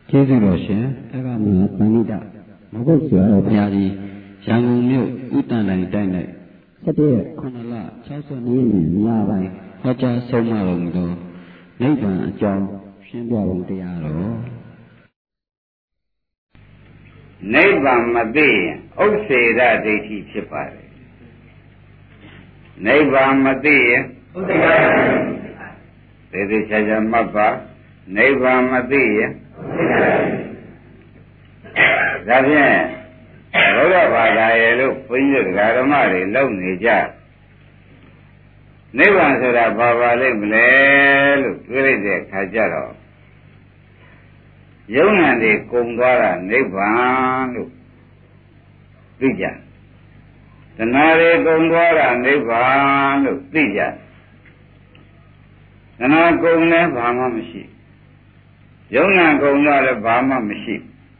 ကျေးဇူးတော်ရှင်အကမဟာသဏိတမဟုတ်ဆရာတော်ဘုရားကြီးရန်ကုန်မြို့ဥတ္တန်တိုင်းတိုင်း၌17ရက်9လ62ရက်နေ့ညပိုင်းဟောကြားဆုံးမတော်မူသောနိဗ္ဗာန်အကြောင်းရှင်းပြပုံတရားတော်နိဗ္ဗာန်မသိရင်ဥစ္စေရဒိဋ္ဌိဖြစ်ပါတယ်နိဗ္ဗာန်မသိရင်ဥစ္စေရဒိဋ္ဌိသေသေးချာချာမှတ်ပါနိဗ္ဗာန်မသိရင်ဒါဖြင့်ဘုရားဘာသာရဲ့လို့ဘုန်းကြီးတို့ဓမ္မတွေလုံနေကြနိဗ္ဗာန်ဆိုတာဘာပါလိမ့်မလဲလို့တွေးလိုက်တဲ့အခါကျတော့ယုံနာတွေကုံသွားတာနိဗ္ဗာန်လို့သိကြတဏှာတွေကုံသွားတာနိဗ္ဗာန်လို့သိကြတဏှာကုံလည်းဘာမှမရှိယုံနာကုံတော့လည်းဘာမှမရှိ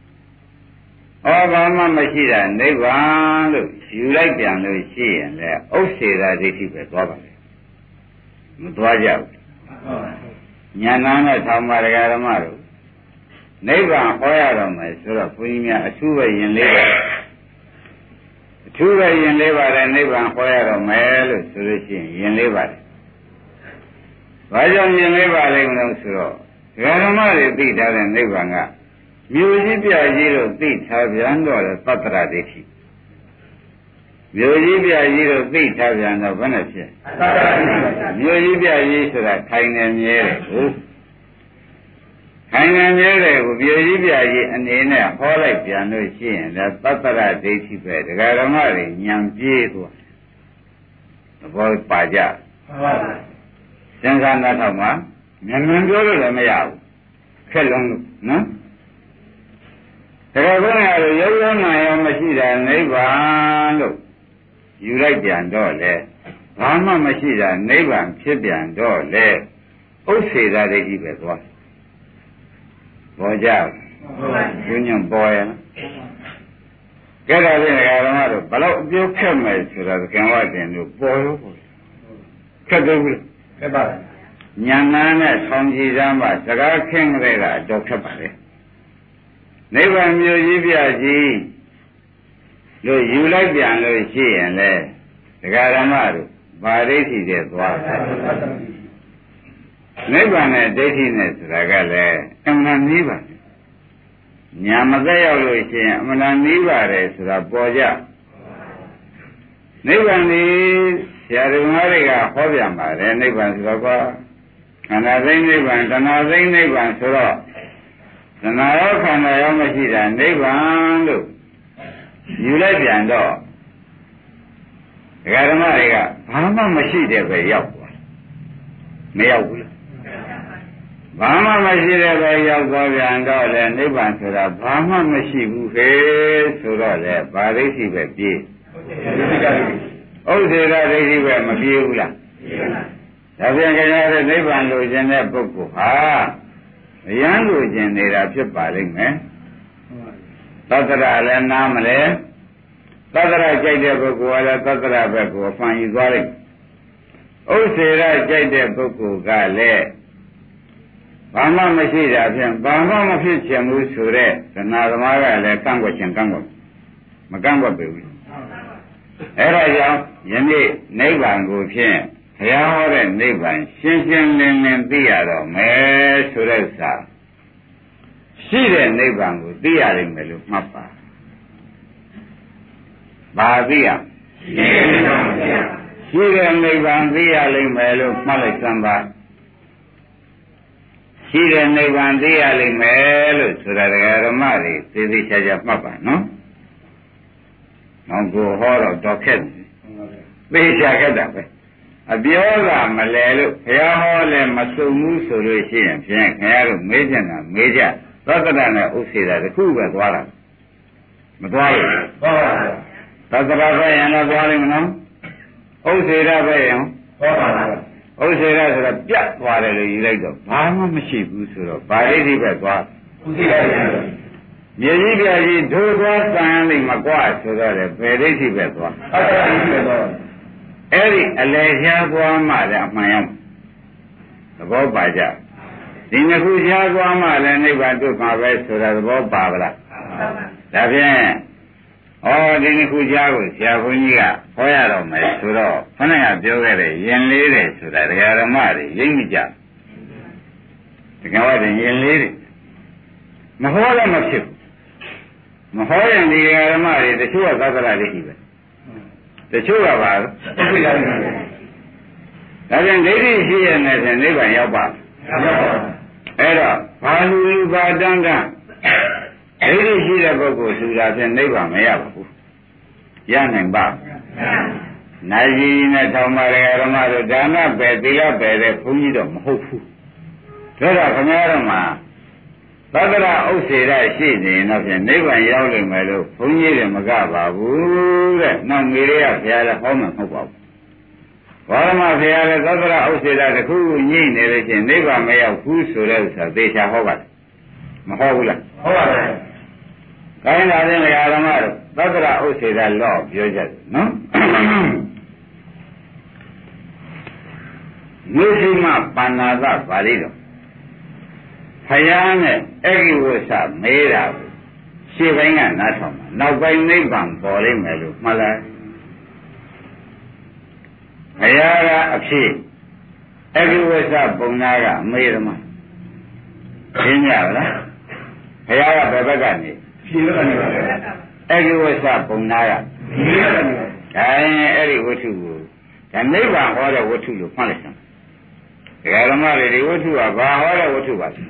ဘာမှမရှိတာနိဗ္ဗာန်လို့ယူလိုက်ပြန်လို့ရှိရင်လည်းဥစ္စေတာဒိဋ္ဌိပဲသွားပါလေမသွားကြဘူးညာနာနဲ့ထောင်ပါဒကာဓမ္မတို့နိဗ္ဗာန်ဟောရတော့မယ်ဆိုတော့ဘုန်းကြီးများအထူးပဲယင်လေးပါအထူးပဲယင်လေးပါတယ်နိဗ္ဗာန်ဟောရတော့မယ်လို့ဆိုလို့ရှိရင်ယင်လေးပါတယ်ဘာကြောင့်ယင်လေးပါလိမ့်မလို့ဆိုတော့ဓမ္မတွေသိထားတဲ့နိဗ္ဗာန်ကမြို့ကြီးပြကြီးလို့သိထားပြန်တော့လေသတ္တရဒိဋ္ဌိမြို့ကြီးပြကြီးလို့သိထားပြန်တော့ဘယ်နဲ့ဖြစ်မြို့ကြီးပြကြီးဆိုတာခိုင်နေမြဲတယ်ဟုတ်ခိုင်နေမြဲတယ်ကိုမြို့ကြီးပြကြီးအနေနဲ့ဟောလိုက်ပြန်လို့ရှိရင်လည်းသတ္တရဒိဋ္ဌိပဲဒကာဓမ္မတွေညံပြေးသွားသဘောပါကြသင်္ခါရထောက်မှာမြန်မြန်ပြောလို့လည်းမရဘူးခက်လုံးလို့နော်ဒါကဘုရားတို့ရုပ်ရောနာရောမရှိတာနိဗ္ဗာန်လို့ယူလိုက်ပြန်တော့လေဘာမှမရှိတာနိဗ္ဗာန်ဖြစ်ပြန်တော့လေဥစ္စေတာဒိဋ္ဌိပဲသွားပေါ်ကြဘူးညွန့်ပေါ်ရဲ့ကဲဒါဖြင့်ဓမ္မတို့ဘလို့အပြောခက်မယ်ဆိုတာကံဝတင်တို့ပေါ်ရောပေါ်ခက်တယ်ဘူးခက်ပါညာနာနဲ့ဆောင်းကြည်သားမှစကားခင်းကြတဲ့ကတော့ခက်ပါလေနိဗ္ဗာန်မြို့ကြီးပြကြီးလို့ယူလိုက်ပြန်လို့ရှိရင်လေဒကာဓမ္မတို့ဗာဒိဋ္ဌိတဲ့သွားတယ်နိဗ္ဗာန်နဲ့ဒိဋ္ဌိနဲ့ဆိုတာကလည်းအမှန်နည်းပါညာမသက်ရောက်လို့ရှိရင်အမှန်နည်းပါတယ်ဆိုတာပေါ်ကြနိဗ္ဗာန်ဒီဆရာတော်တွေကဟောပြန်ပါတယ်နိဗ္ဗာန်ဆိုတော့ခန္ဓာသိနိဗ္ဗာန်တဏှာသိနိဗ္ဗာန်ဆိုတော့တဏှာရောခန္ဓာရောမရှိတာနိဗ္ဗာန်လို့ယူလိုက်ပြန်တော့ဒကာဓမ္မတွေကဘာမှမရှိတဲ့ပဲရောက်သွားမရောက်ဘူးလားဘာမှမရှိတဲ့ပဲရောက်သွားပြန်တော့လေနိဗ္ဗာန်ဆိုတာဘာမှမရှိဘူးခေဆိုတော့လေဗာဒိဋ္ဌိပဲပြေးဥစ္စေရဒိဋ္ဌိပဲမပြေးဘူးလားဒါပြန်ကြရတဲ့နိဗ္ဗာန်လိုချင်တဲ့ပုဂ္ဂိုလ်ဟာအရန်လိုချင်နေတာဖြစ်ပါလိမ့်မယ်သတ္တရလည်းနားမလဲသတ္တရကြိုက်တဲ့ပုဂ္ဂိုလ်ကလည်းသတ္တရဘက်ကိုအမှန်ယူသွားလိမ့်ဥစ္စေရကြိုက်တဲ့ပုဂ္ဂိုလ်ကလည်းဘာမှမရှိတာဖြင့်ဘာမှမဖြစ်ချင်ဘူးဆိုတဲ့သနာသမားကလည်းကန့်ကွက်ခြင်းကန့်ကွက်မကန့်ကွက်ပေဘူးအဲဒါကြောင့်ယနေ့နိဗ္ဗာန်ကိုဖြင့်ဘုရားဟောတဲ့နိဗ္ဗာန်ရှင်းရှင်းလင်းလင်းသိရတော့မယ်ဆိုတဲ့ဥစ္စာရှိတဲ့နိဗ္ဗာန်ကိုသိရနိုင်မယ်လို့မှတ်ပါဘာသိရရှိတဲ့နိဗ္ဗာန်သိရလိမ့်မယ်လို့မှတ်လိုက်စမ်းပါရှိတဲ့နိဗ္ဗာန်သိရလိမ့်မယ်လို့ဆိုတာဓမ္မတွေသေသေးချာချာမှတ်ပါနော်။နောက်ကိုဟောတော့ခက်သေချာခက်တာပဲအပြောကမလဲလို့ဘုရားဟောလဲမစုံဘူးဆိုလို့ရှိရင်ဖြင့်ခင်ဗျားတို့မေးချင်တာမေးကြသတ္တရနဲ့ဥစ္စေတာတစ်ခုပဲသွားတာမသွားဘူးသွားပါဘူးသတ္တရပဲရင်တော့သွားလိမ့်မနော်ဥစ္စေတာပဲရင်သွားပါဘူးဥစ္စေတာဆိုတော့ပြတ်သွားတယ်လို့ယူလိုက်တော့ဘာမှမရှိဘူးဆိုတော့ဗာဒိဋ္ဌိပဲသွားဥစ္စေတာမြေကြီးပြကြီးဒုသွားတန်လိမ့်မကွာဆိုတော့လေဘယ်ဒိဋ္ဌိပဲသွားသတ္တရဒိဋ္ဌိပဲသွားအဲ့ဒီအလေရှားသွားမှလည်းအမှန်ရောက်သဘောပါကြဒီနှစ်ခုကြားသွားမှလည်းနိဗ္ဗာန်တွေ့မှာပဲဆိုတာသဘောပါဗလားဒါဖြင့်ဒီနှစ်ခုကြားကိုဆရာဘုန်းကြီးကဟောရတော့မယ်ဆိုတော့ခဏကပြောခဲ့တဲ့ယင်လေးတယ်ဆိုတာတရားဓမ္မတွေရိပ်မိကြတကယ်ว่าယင်လေးတွေမဟောလည်းမဖြစ်ဘူးမဟောရင်ဒီတရားဓမ္မတွေတချို့ကသက္ကရာတွေရှိပဲတချို့ကပါဒါပြန်ဒိဋ္ဌိရှိရတဲ့ဖြင့်နိဗ္ဗာန်ရောက်ပါအဲ့တော့ဘာလူဘာတန်းတန်းဒိဋ္ဌိရှိတဲ့ပုဂ္ဂိုလ်ဆိုတာဖြင့်နိဗ္ဗာန်မရပါဘူးရနိုင်ပါနိုင်ကြီးနဲ့ထောင်ပါရဓမ္မတို့ဒါနပဲသီလပဲတဲ့ဘုန်းကြီးတော့မဟုတ်ဘူးဒါတော့ခင်ဗျားတို့မှာသက္ကရာဥစ္စေရရှိနေတော့ဖြင့်နိဗ္ဗာန်ရောက်လိမ့်မယ်လို့ဘုန်းကြီးတွေမကပါဘူးတဲ့နောက်မေရရဘုရားလည်းဟောမှမဟုတ်ပါဘူးဘောရမဘုရားလည်းသက္ကရာဥစ္စေရတစ်ခုညှိနေလို့ချင်းနိဗ္ဗာန်မရောက်ဘူးဆိုတဲ့ဥစ္စာသေချာဟောပါတယ်မဟောဘူးလားဟောပါတယ်ခိုင်းတာတဲ့ဓမ္မတို့သက္ကရာဥစ္စေရလော့ပြောကြတယ်နော်မိသိမပဏ္ဏသပါဠိတော်ဖယားနဲ့အဂိဝဆမေးတာကိုရှေ့ပိုင်းကနားထောင်မှာနောက်ပိုင်းနိဗ္ဗာန်ပေါ်လိမ့်မယ်လို့မှတ်လိုက်ဖယားကအဖြစ်အဂိဝဆပုံနာကအမေးသမားရှင်းကြလားဖယားကဘယ်ဘက်ကနေရှင်းလို့နေပါလေအဂိဝဆပုံနာကရှင်းလို့နေပါဒါရင်အဲ့ဒီဝတ္ထုကိုဒါနိဗ္ဗာန်ဟောတဲ့ဝတ္ထုလို့မှတ်လိုက်စမ်းဓမ္မတွေဒီဝတ္ထုကဘာဟောတဲ့ဝတ္ထုပါလဲ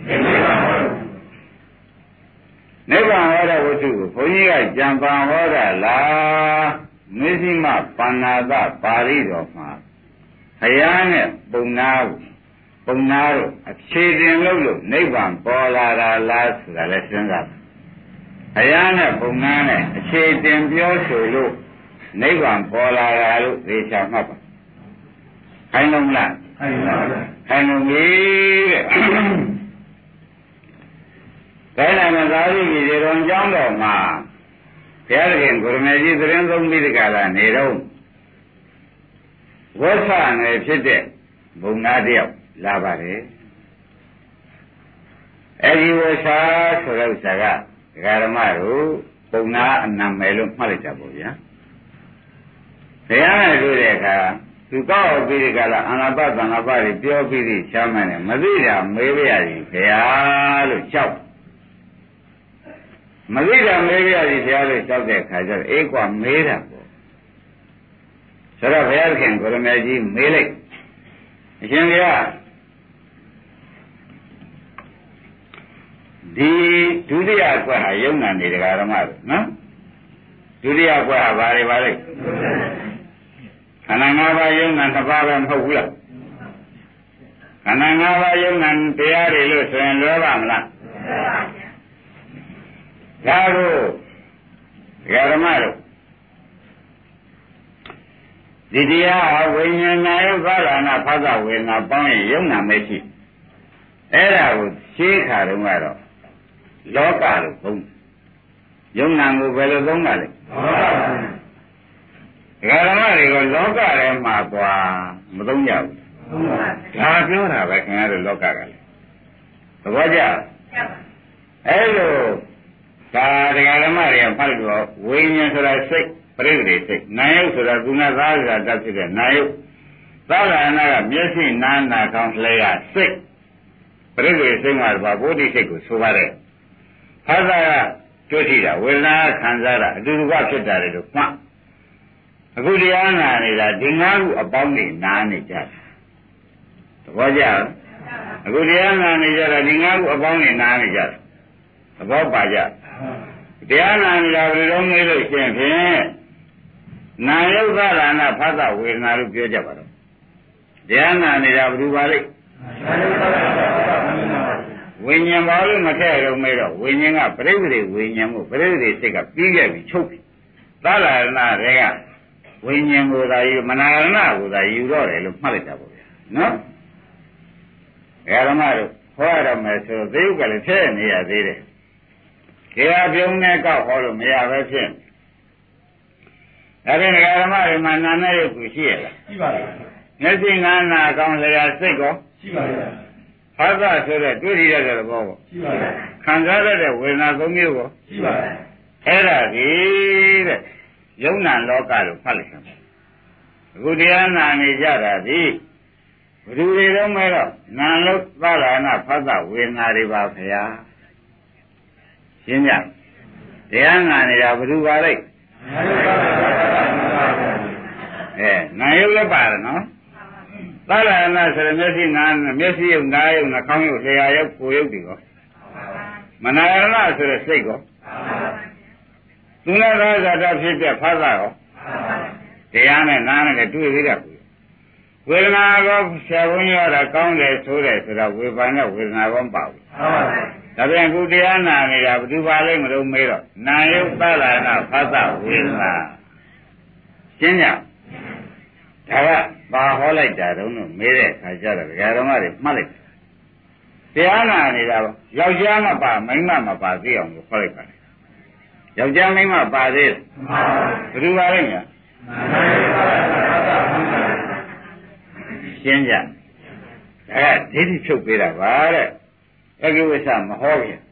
နိဗ္ဗာန်ဟောတဲ့ဝတ္ထုကိုဘုန်းကြီးကကြံပန်ဟောတာလားမစ္စည်းမပဏ္ဏသပါဠိတော်မှာဘုရားနဲ့ပုံနာတို့အခြေတင်လို့နိဗ္ဗာန်ပေါ်လာတာလားဆိုတာလည်းစဉ်းစားပါဘုရားနဲ့ပုံနာနဲ့အခြေတင်ပြောဆိုလို့နိဗ္ဗာန်ပေါ်လာတာလို့သေချာမှတ်ပါခိုင်းလုံးလားခိုင်းလုံးပြီတဲ့ဒါနဲ့မသာရိပုတ္တရာတော်ကျောင်းတော်မှာဘုရားသခင်ကိုရမေကြီးသတင်းသုံးပြီးဒီကလာနေတော့ဝဆနယ်ဖြစ်တဲ့ဘုံသားတယောက်လာပါတယ်အဲဒီဝဆဆိုတဲ့ဥစ္စာကဒကာဓမ္မတို့ဘုံသားအနံမယ်လို့မှတ်လိုက်ကြပါဗျာဘုရားနဲ့တွေ့တဲ့အခါသူကောက်ပြီးဒီကလာအနာပသနာပတွေပြောပြီးဒီချမ်းမှန်းတယ်မသိတာမေးပြရည်ဘုရားလို့လျှောက်မသိတာမေးပြရည်ဘုရားလို့လျှောက်တဲ့အခါကျတော့အေးကွာမေးတာပေါ့ဆိုတော့ဘုရားခင်ကိုရမေကြီးမေးလိုက်အရှင်ဘုရားဒီဒုတိယကွက်ဟာယုံနာနေတရားဓမ္မတို့နော်ဒုတိယကွက်ဟာဘာတွေပါလဲခန္ဓာ၅ပါးယုံနာတစ်ပါးပဲမဟုတ်ဘူးလားခန္ဓာ၅ပါးယုံနာတရားတွေလို့ဆိုရင်လွယ်ပါမလားဒါကိုဓမ္မတို့ဒီတရားဝိညာဏယုကာလနာဖသဝေနာပေါင်းရင်ယုံနာမရှိအဲ့ဒါကိုရှင်းခါတုန်းကတော့လောကလို့သုံးယုံနာကိုဘယ်လိုသုံးတာလဲဓမ္မတွေကလောကထဲမှာကွာမသုံးကြဘူးဒါပြောတာပဲခင်ဗျားတို့လောကကလည်းသဘောကျအဲ့လိုဒါတရားဓမ္မတွေကဖတ်လို့ဝိညာဉ်ဆိုတာစိတ်ပရိသေစိတ်နာယုဆိုတာကုဏသာရတာတတ်ဖြစ်တဲ့နာယုသာရဏကမျက်စိနားနာကောင်းလျက်စိတ်ပရိသေစိတ်မှာဗောဓိစိတ်ကိုဆိုပါတယ်ဖသကတွေ့ထိတာဝေဒနာခံစားတာအတူတူကဖြစ်တာလေလို့မှတ်အခုတရားနာနေတာဒီ၅ခုအပေါင်းနဲ့နားနေကြတယ်သဘောကျလားအခုတရားနာနေကြတာဒီ၅ခုအပေါင်းနဲ့နားနေကြတယ်သဘောပါကြတရားနာနေတာဘယ်လိုမေးလို့ရှိရင်ဖြင့်နာယုတ်သရဏဖသဝေဒနာလို့ပြောကြပါတော့တရားနာနေတာဘယ်လိုပါလိမ့်ဝိညာဉ်ပါလို့မထည့်ရုံမဲတော့ဝိညာဉ်ကပရိသေဝိညာဉ်ကိုပရိသေစိတ်ကပြီးခဲ့ပြီချုပ်ပြီသရဏတွေကဝိညာဉ်ကိုသာယူမနာရဏကိုသာယူတော့တယ်လို့မှတ်လိုက်တာပေါ့ဗျာနော်ဓမ္မတို့ဟောရမယ်ဆိုတော့သေယုကလည်းထည့်နေရသေးတယ်တရားပြုံးနဲ့ကောက်ဟောလို့မရပဲဖြစ်ဒါဖြင့်ဓမ္မတွေမှာနာနဲ့ရုပ်ကိုရှိရလားရှိပါဘူးမျက်စိငါးနာကောင်းလျာစိတ်ကောရှိပါဘူးဖဘာသာဆိုတဲ့တွေ့ရတဲ့ဘောကိုရှိပါရဲ့ခံစားရတဲ့ဝေဒနာ၃မျိုးကိုရှိပါရဲ့အဲ့ဒါကြီးတဲ့ယုံနာလောကလို့ဖတ်လိုက်ရမယ်အခုတရားနာနေကြတာဒီဘယ်သူတွေတော့မဲတော့နာလို့သာလနာဖတ်တာဝေဒနာတွေပါဗျာရှင်းကြတရားနာနေတာဘယ်သူပါလဲနာယုတ်လည်းပါတယ်နော်သာလနာဆိုရမျက်စိနာမျက်စိယုတ်နာယုတ်နှာခေါင်းယုတ်လျှာယုတ်ကိုယ်ယုတ်တွေကောမနာရဏဆိုရစိတ်ကောသူနာသာဇာတဖြစ်တဲ့ဖတ်တာကောတရားနဲ့နားနဲ့တွေ့သေးတာကိုဝေဒနာကောဆရာဘုန်းကြီးကကောင်းတယ်ဆိုတယ်ဆိုတော့ဝေဘာနဲ့ဝေဒနာကောမပါဘူးဒါပြန်ခုတရားနာနေတာဘယ်သူပါလဲမလို့မေးတော့နာယုတ်သလနာဖသဝေဒနာရှင်းကြဒါကဘာဟောလိုက်တာတုံးလို့မေးတဲ့အခါကျတော့ဒကာတော်မတွေမှတ်လိုက်တရားနာနေတာယောက်ျားမပါမိန်းမမပါသိအောင်လို့ခေါ်လိုက်ပါတယ်ယောက်ျားမိန်းမပါသေးတယ်ဘယ်သူပါလဲညာရှင်းကြအဲဒိဋ္ဌိဖြုတ်ပေးတာပါတဲ့အကိဝိသမဟောပြန်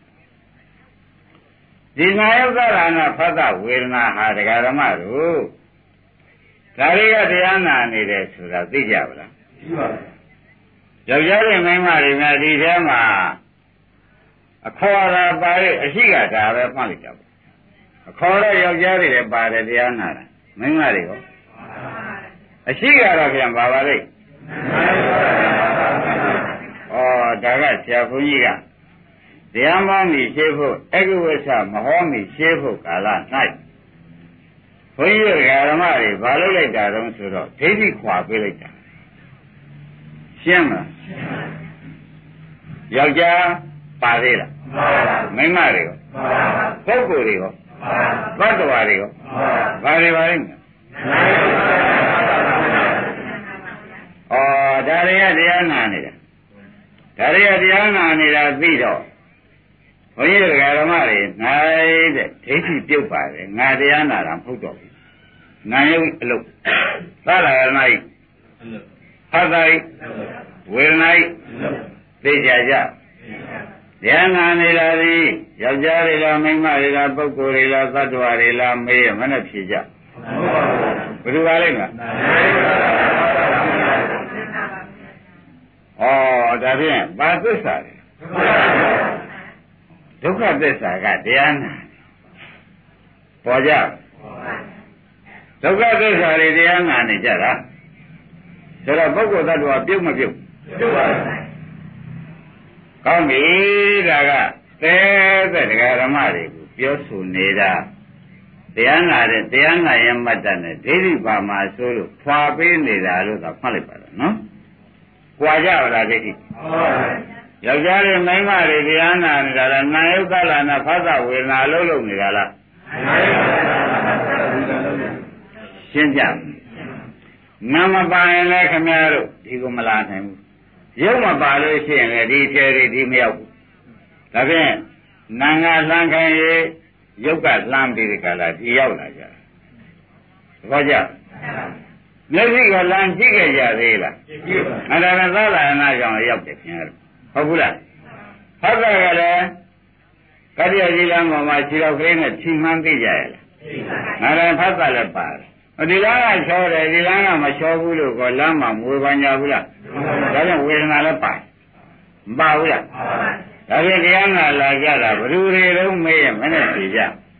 ဒီနာယုတ်သရဏဖသဝေဒနာဟာဒကာဓမ္မတို့ဒါတွေကတရားနာနေတယ်ဆိုတာသိကြပါလားသိပါဘူးယောက်ျားတွေမိန်းမတွေများဒီထဲမှာအခေါ်လာပါရဲ့အရှိကဒါပဲမှတ်လိုက်ကြပါအခေါ်တဲ့ယောက်ျားတွေလည်းပါတယ်တရားနာတာမိန်းမတွေရောအရှိကတော့ပြန်ပါပါလိမ့်ဩဒါကဆရာဘုန်းကြီးကတရားမောင်းပြီးရှင်းဖို့အကုဝိသမဟောပြီးရှင်းဖို့ကာလ၌ဘုန်းကြီးကဓမ္မတွေဘာလုပ်လိုက်တာတုံးဆိုတော့ဒိဋ္ဌိခွာပေးလိုက်တာရှင်းမလားယောက်ျားပါသေးလားမိန်းမတွေရောပုဂ္ဂိုလ်တွေရောသတ္တဝါတွေရောဘာတွေပါလဲဒါတွေကတရားနာနေတာဒါတွေကတရားနာနေတာသိတော့ဘုန်းကြီးဓမ္မတွေနိုင်တဲ့ဒိဋ္ဌိပြုတ်ပါတယ်ငါတရားနာတာမဟုတ်တော့ဘူးနာယုတ်အလုပ်သာလနာယဖတ်တိုင်းဝေဒနာသိကြကြတရားနာနေတာဒီယောက်ျားတွေလားမိန်းမတွေလားပုဂ္ဂိုလ်တွေလားသတ္တဝါတွေလားမေးရမနဲ့ဖြေကြဘယ်လိုပါလဲမလားဒါဖြင့်ဘာသစ္စာလဲဒုက္ခသစ္စာကတရားနာပေါ်ကြဒုက္ခသစ္စာတွေတရားနာနေကြတာဆိုတော့ပုဂ္ဂိုလ်သတ္တဝါပြုတ်မပြုတ်ပြုတ်ပါဘူးကောင်းပြီဒါကတဲ့တရားဓမ္မတွေကိုပြောဆိုနေတာတရားနာတဲ့တရားနာရင်မတ်တတ်နဲ့ဒိဋ္ဌိပါမှာဆိုလို့ဖွာပေးနေတာလို့သာမှတ်လိုက်ပါတော့နော်ကြွာကြပါလားဒိဋ္ဌိယောက်ျားတွေမိန်းမတွေတရားနာနေတာလားနာယုတ်သလနာဖသဝေဒနာလုံးလုံးနေတာလားရှင်းကြနာမပါရင်လည်းခမည်းတော်ဒီကိုမလာနိုင်ဘူးရုပ်မပါလို့ရှိရင်လည်းဒီထဲဒီမရောက်ဘူးဒါဖြင့်နာငါလှမ်းခိုင်းရေရုပ်ကလှမ်းပြီးဒီကလာဒီရောက်လာကြသဘောကျမျက်စိကလှမ်းကြည့်ခဲ့ကြသေးလားကြည့်ပါဘူးအဲ့ဒါကသာလနာကြောင့်ရောက်တယ်ခင်ဗျာဟုတ်ဘူးလားဟုတ်ကဲ့ကလည်းကတ္တရာကြီးလမ်းပေါ်မှာခြေတော်ကလေးနဲ့ချိန်မှန်းသိကြရလားသိပါဘူးငါလည်းဖတ်တာလည်းပါတယ်ဒီလမ်းကချောတယ်ဒီလမ်းကမချောဘူးလို့ကောလမ်းမှာမွေပညာဘူးလားဒါကြောင့်ဝေဒနာလည်းပါမပါဘူးလားဒါဖြင့်တရားနာလာကြတာဘယ်သူတွေလုံးမေးရမနဲ့သိကြ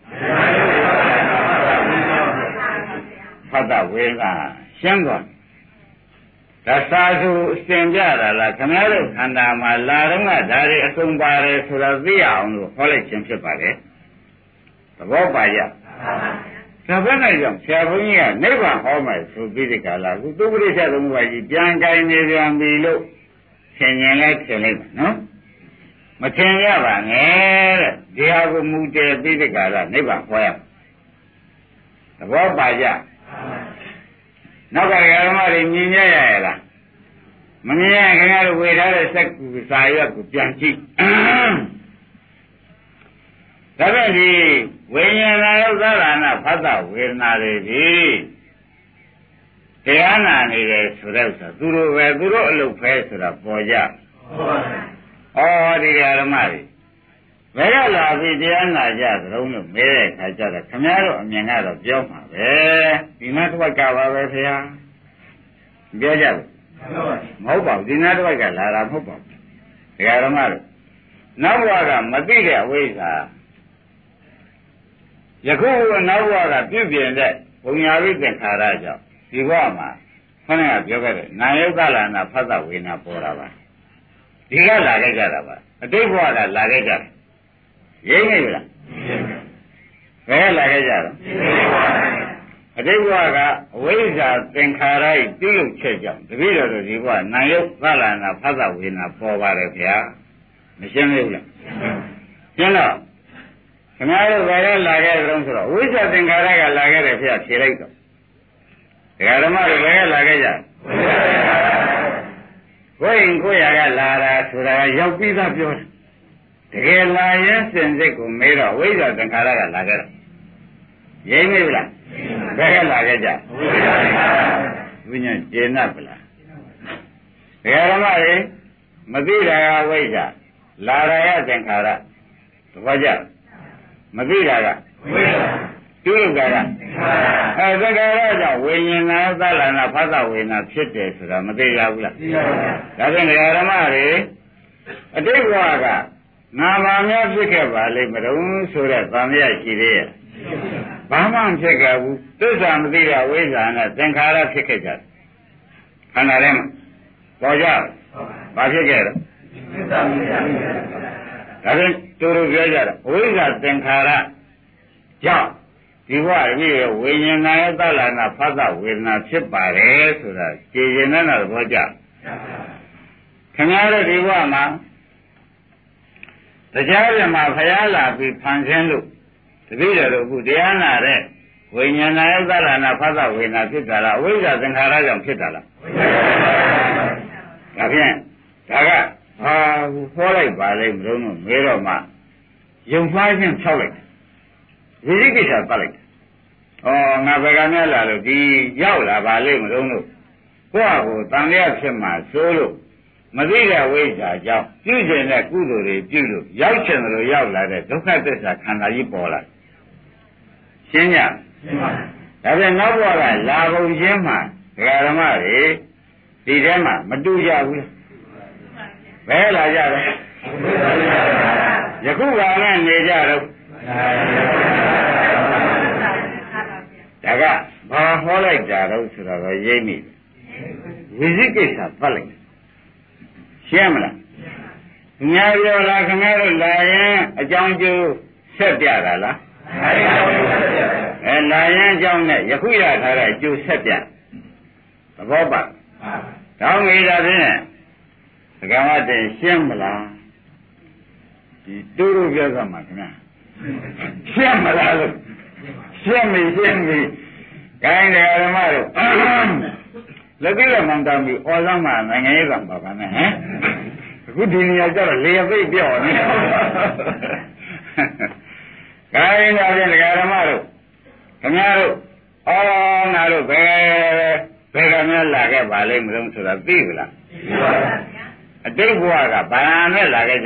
ဖတ်တာဝေဒနာရှင်းသွားဒါသာသူအစဉ်ပြတာလားခင်ဗျားတို့ခန္ဓာမှာလာတော့ကဒါတွေအစုံပါတယ်ဆိုတော့သိရအောင်လို့ဟောလိုက်ခြင်းဖြစ်ပါတယ်သဘောပါကြဒါပဲနဲ့ကြောင့်ဆရာဘုန်းကြီးကနိဗ္ဗာန်ဟောမယ်ဆိုပြီးဒီကလာခုသူပရိစ္ဆေသမုပ္ပါကြီးပြန်ကြိုင်နေပြန်ပြီလို့သင်ရင်လည်းသင်လိုက်ပါနော်မသင်ရပါနဲ့တဲ့ဒီဟာကိုမူတည်ပြီးဒီကလာနိဗ္ဗာန်ဟောရသဘောပါကြနောက်ကဓမ္မတွေမြင်ရရလားမမြင်ရင်ခင်ဗျားတို့ဝေထားတဲ့စက်ကူစာရွက်ကိုပြန်ကြည့်ဒါပဲဒီဝိညာဏယုတ်သရဏဖသဝေဒနာတွေဒီတရားနာနေတယ်ဆိုတော့သူတို့ပဲသူတို့အလုပ်ပဲဆိုတာပေါ်ကြဒီဓမ္မတွေဘယ်ကလာပြီးတရားနာကြသလုံးလို့မဲတဲ့ခါကျတော့ခမည်းတော်အမြင်ကတော့ပြောမှာပဲဒီနာတစ်ဝက်ကပါပဲဖေဟာပြောကြဘူးမဟုတ်ပါဘူးဒီနာတစ်ဝက်ကလာတာမဟုတ်ပါဘူးတရားဓမ္မတို့နောက်ဘဝကမသိတဲ့အဝိဇ္ဇာယခုနောက်ဘဝကပြုပြင်တဲ့ဘုံညာဝိသင်္ခါရကြောင့်ဒီဘဝမှာခေါင်းကပြောခဲ့တယ်နာယုတ်ကလာနာဖတ်တာဝေနာပေါ်တာပါဒီကလာခဲ့ကြတာပါအတိတ်ဘဝကလာခဲ့ကြတယ်ရိမ့်နေပြီလားဘယ်လာခဲ့ကြတော့အတိတ်ဘဝကအဝိဇ္ဇာသင်္ခါရဤပြုလုပ်ချက်ကြောင့်တပည့်တော်တို့ဒီဘဝနာယုတ်ကလာနာဖတ်တာဝေနာပေါ်ပါတယ်ဗျာမရှင်းသေးဘူးလားရှင်းတော့ခင်ဗျားတို့ဘယ်လာခဲ့ကြတော့ဆိုတော့ဝိဇ္ဇာသင်္ခါရကလာခဲ့တယ်ဗျာဖြေလိုက်တော့ဒကာဓမ္မတို့ဘယ်လာခဲ့ကြကိုယ်ရင်ကိုယ်ရကလာတာဆိုတာရောက်ပြီးသားပြောတယ်တကယ်လာရင်စင်စစ်ကိုမေးတော့ဝိဇ္ဇာသင်္ခါရကလာခဲ့တော့ရိမ့်မေးဘူးလားဘယ်ကလာခဲ့ကြဝိညာဉ်ကျေနပ်ပလားဒကာဓမ္မတွေမသိတာကဝိဇ္ဇာလာရယသင်္ခါရသဘောကျမသိတာကဝိဇ္ဇာပြုလုပ်တာကသင်္ခါရကြောင့်ဝိညာဉ်နာသလနာဖသဝေနာဖြစ်တယ်ဆိုတာမသိရဘူးလားသိပါပါဒါဖြင့်ဒကာဓမ္မတွေအတိတ်ဘဝကနာမများဖြစ်ခဲ့ပါလိမ့်မလို့ဆိုတဲ့ဗာမရရှိသေးရဲ့ဘာမှမဖြစ်ခဲ့ဘူးသစ္စာမသိတာဝိဇ္ဇာနဲ့သင်္ခါရဖြစ်ခဲ့ကြတယ်ခန္ဓာထဲမှာပေါ်ကြဘာဖြစ်ခဲ့လဲသစ္စာမသိတာဒါဖြင့်သူတို့ပြောကြတာဝိဇ္ဇာသင်္ခါရကြောင့်ဒီဘဝကြီးရဲ့ဝိညာဉ်နာယသလနာဖသဝေဒနာဖြစ်ပါတယ်ဆိုတာကြည်ရင်နဲ့တော့ဘောကြခင်ဗျားတို့ဒီဘဝမှာတရားပြမှာဖျားလာပြီးဖန်ဆင်းလို့တပည့်တော်တို့အခုတရားနာတဲ့ဝိညာဉ်နာယသလနာဖသဝေဒနာဖြစ်တာလားဝိဇ္ဇာသင်္ခါရကြောင့်ဖြစ်တာလားဒါဖြင့်ဒါကဟာဟောလိုက်ပါလိမ့်မလို့မေးတော့မှယုံမှားခြင်းဖြောက်လိုက်ဝိသိကိစ္စပတ်လိုက်ငါဘယ်ကနဲ့လာလို့ဒီရောက်လာပါလိမ့်မလို့ကိုယ့်ဟာကိုတန်လျက်ဖြစ်မှာစိုးလို့မသိတဲ့ဝိဇ္ဇာကြောင့်ပြုကျင်တဲ့ကုသိုလ်တွေပြုလို့ရောက်ချင်တယ်လို့ရောက်လာတဲ့ဒုက္ခသစ္စာခန္ဓာကြီးပေါ်လာရှင်းကြရှင်းပါဒါပြန်နောက်ဘဝကလာကုန်ခြင်းမှာဒကာဓမ္မတွေဒီထဲမှာမတူကြဘူးဘယ်လာကြလဲယခုကလည်းနေကြတော့ဒါကဘာဟောလိုက်ကြတော့ဆိုတော့ရိပ်မိဝိသိကိစ္စပတ်လိုက်ရှင်းမလားညာပြောလားခင်ဗျားတို့လာရင်အကြောင်းကျိုးဆက်ပြတာလားလာရင်အကြောင်းနဲ့ယခုရထားတဲ့အကျိုးဆက်ပြသဘောပါတောင်းနေတာဖြင့်ဒကာမတင်ရှင်းမလားဒီတူတူပြောစမ်းပါခင်ဗျာရှင်းမလားလို့ရှင်းပြီခိုင်းတယ်ဓမ္မတို့လက်ပြီးတော့မှန်တမ်းပြီးဩဇမ်းမှာနိုင်ငံရေးကပါပါနဲ့ဟမ်အခုဒီနေရာကျတော့လေပိတ်ပြော့နေခိုင်းတယ်ဖြင့်ဒကာဓမ္မတို့ခင်ဗျားတို့ငါတို့ဘယ်ကများလာခဲ့ပါလိမ့်မလို့ဆိုတာသိပြီလားသိပါပါအတိတ်ဘဝကဘာနဲ့လာခဲ့ကြ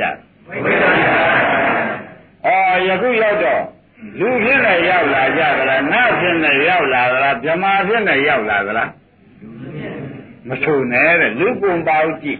ယခုရောက်တော့လူဖြစ်နဲ့ရောက်လာကြသလားနတ်ဖြစ်နဲ့ရောက်လာသလားဗြဟ္မာဖြစ်နဲ့ရောက်လာသလားမဆိုနဲ့တဲ့လူပုံပါဦးကြည့်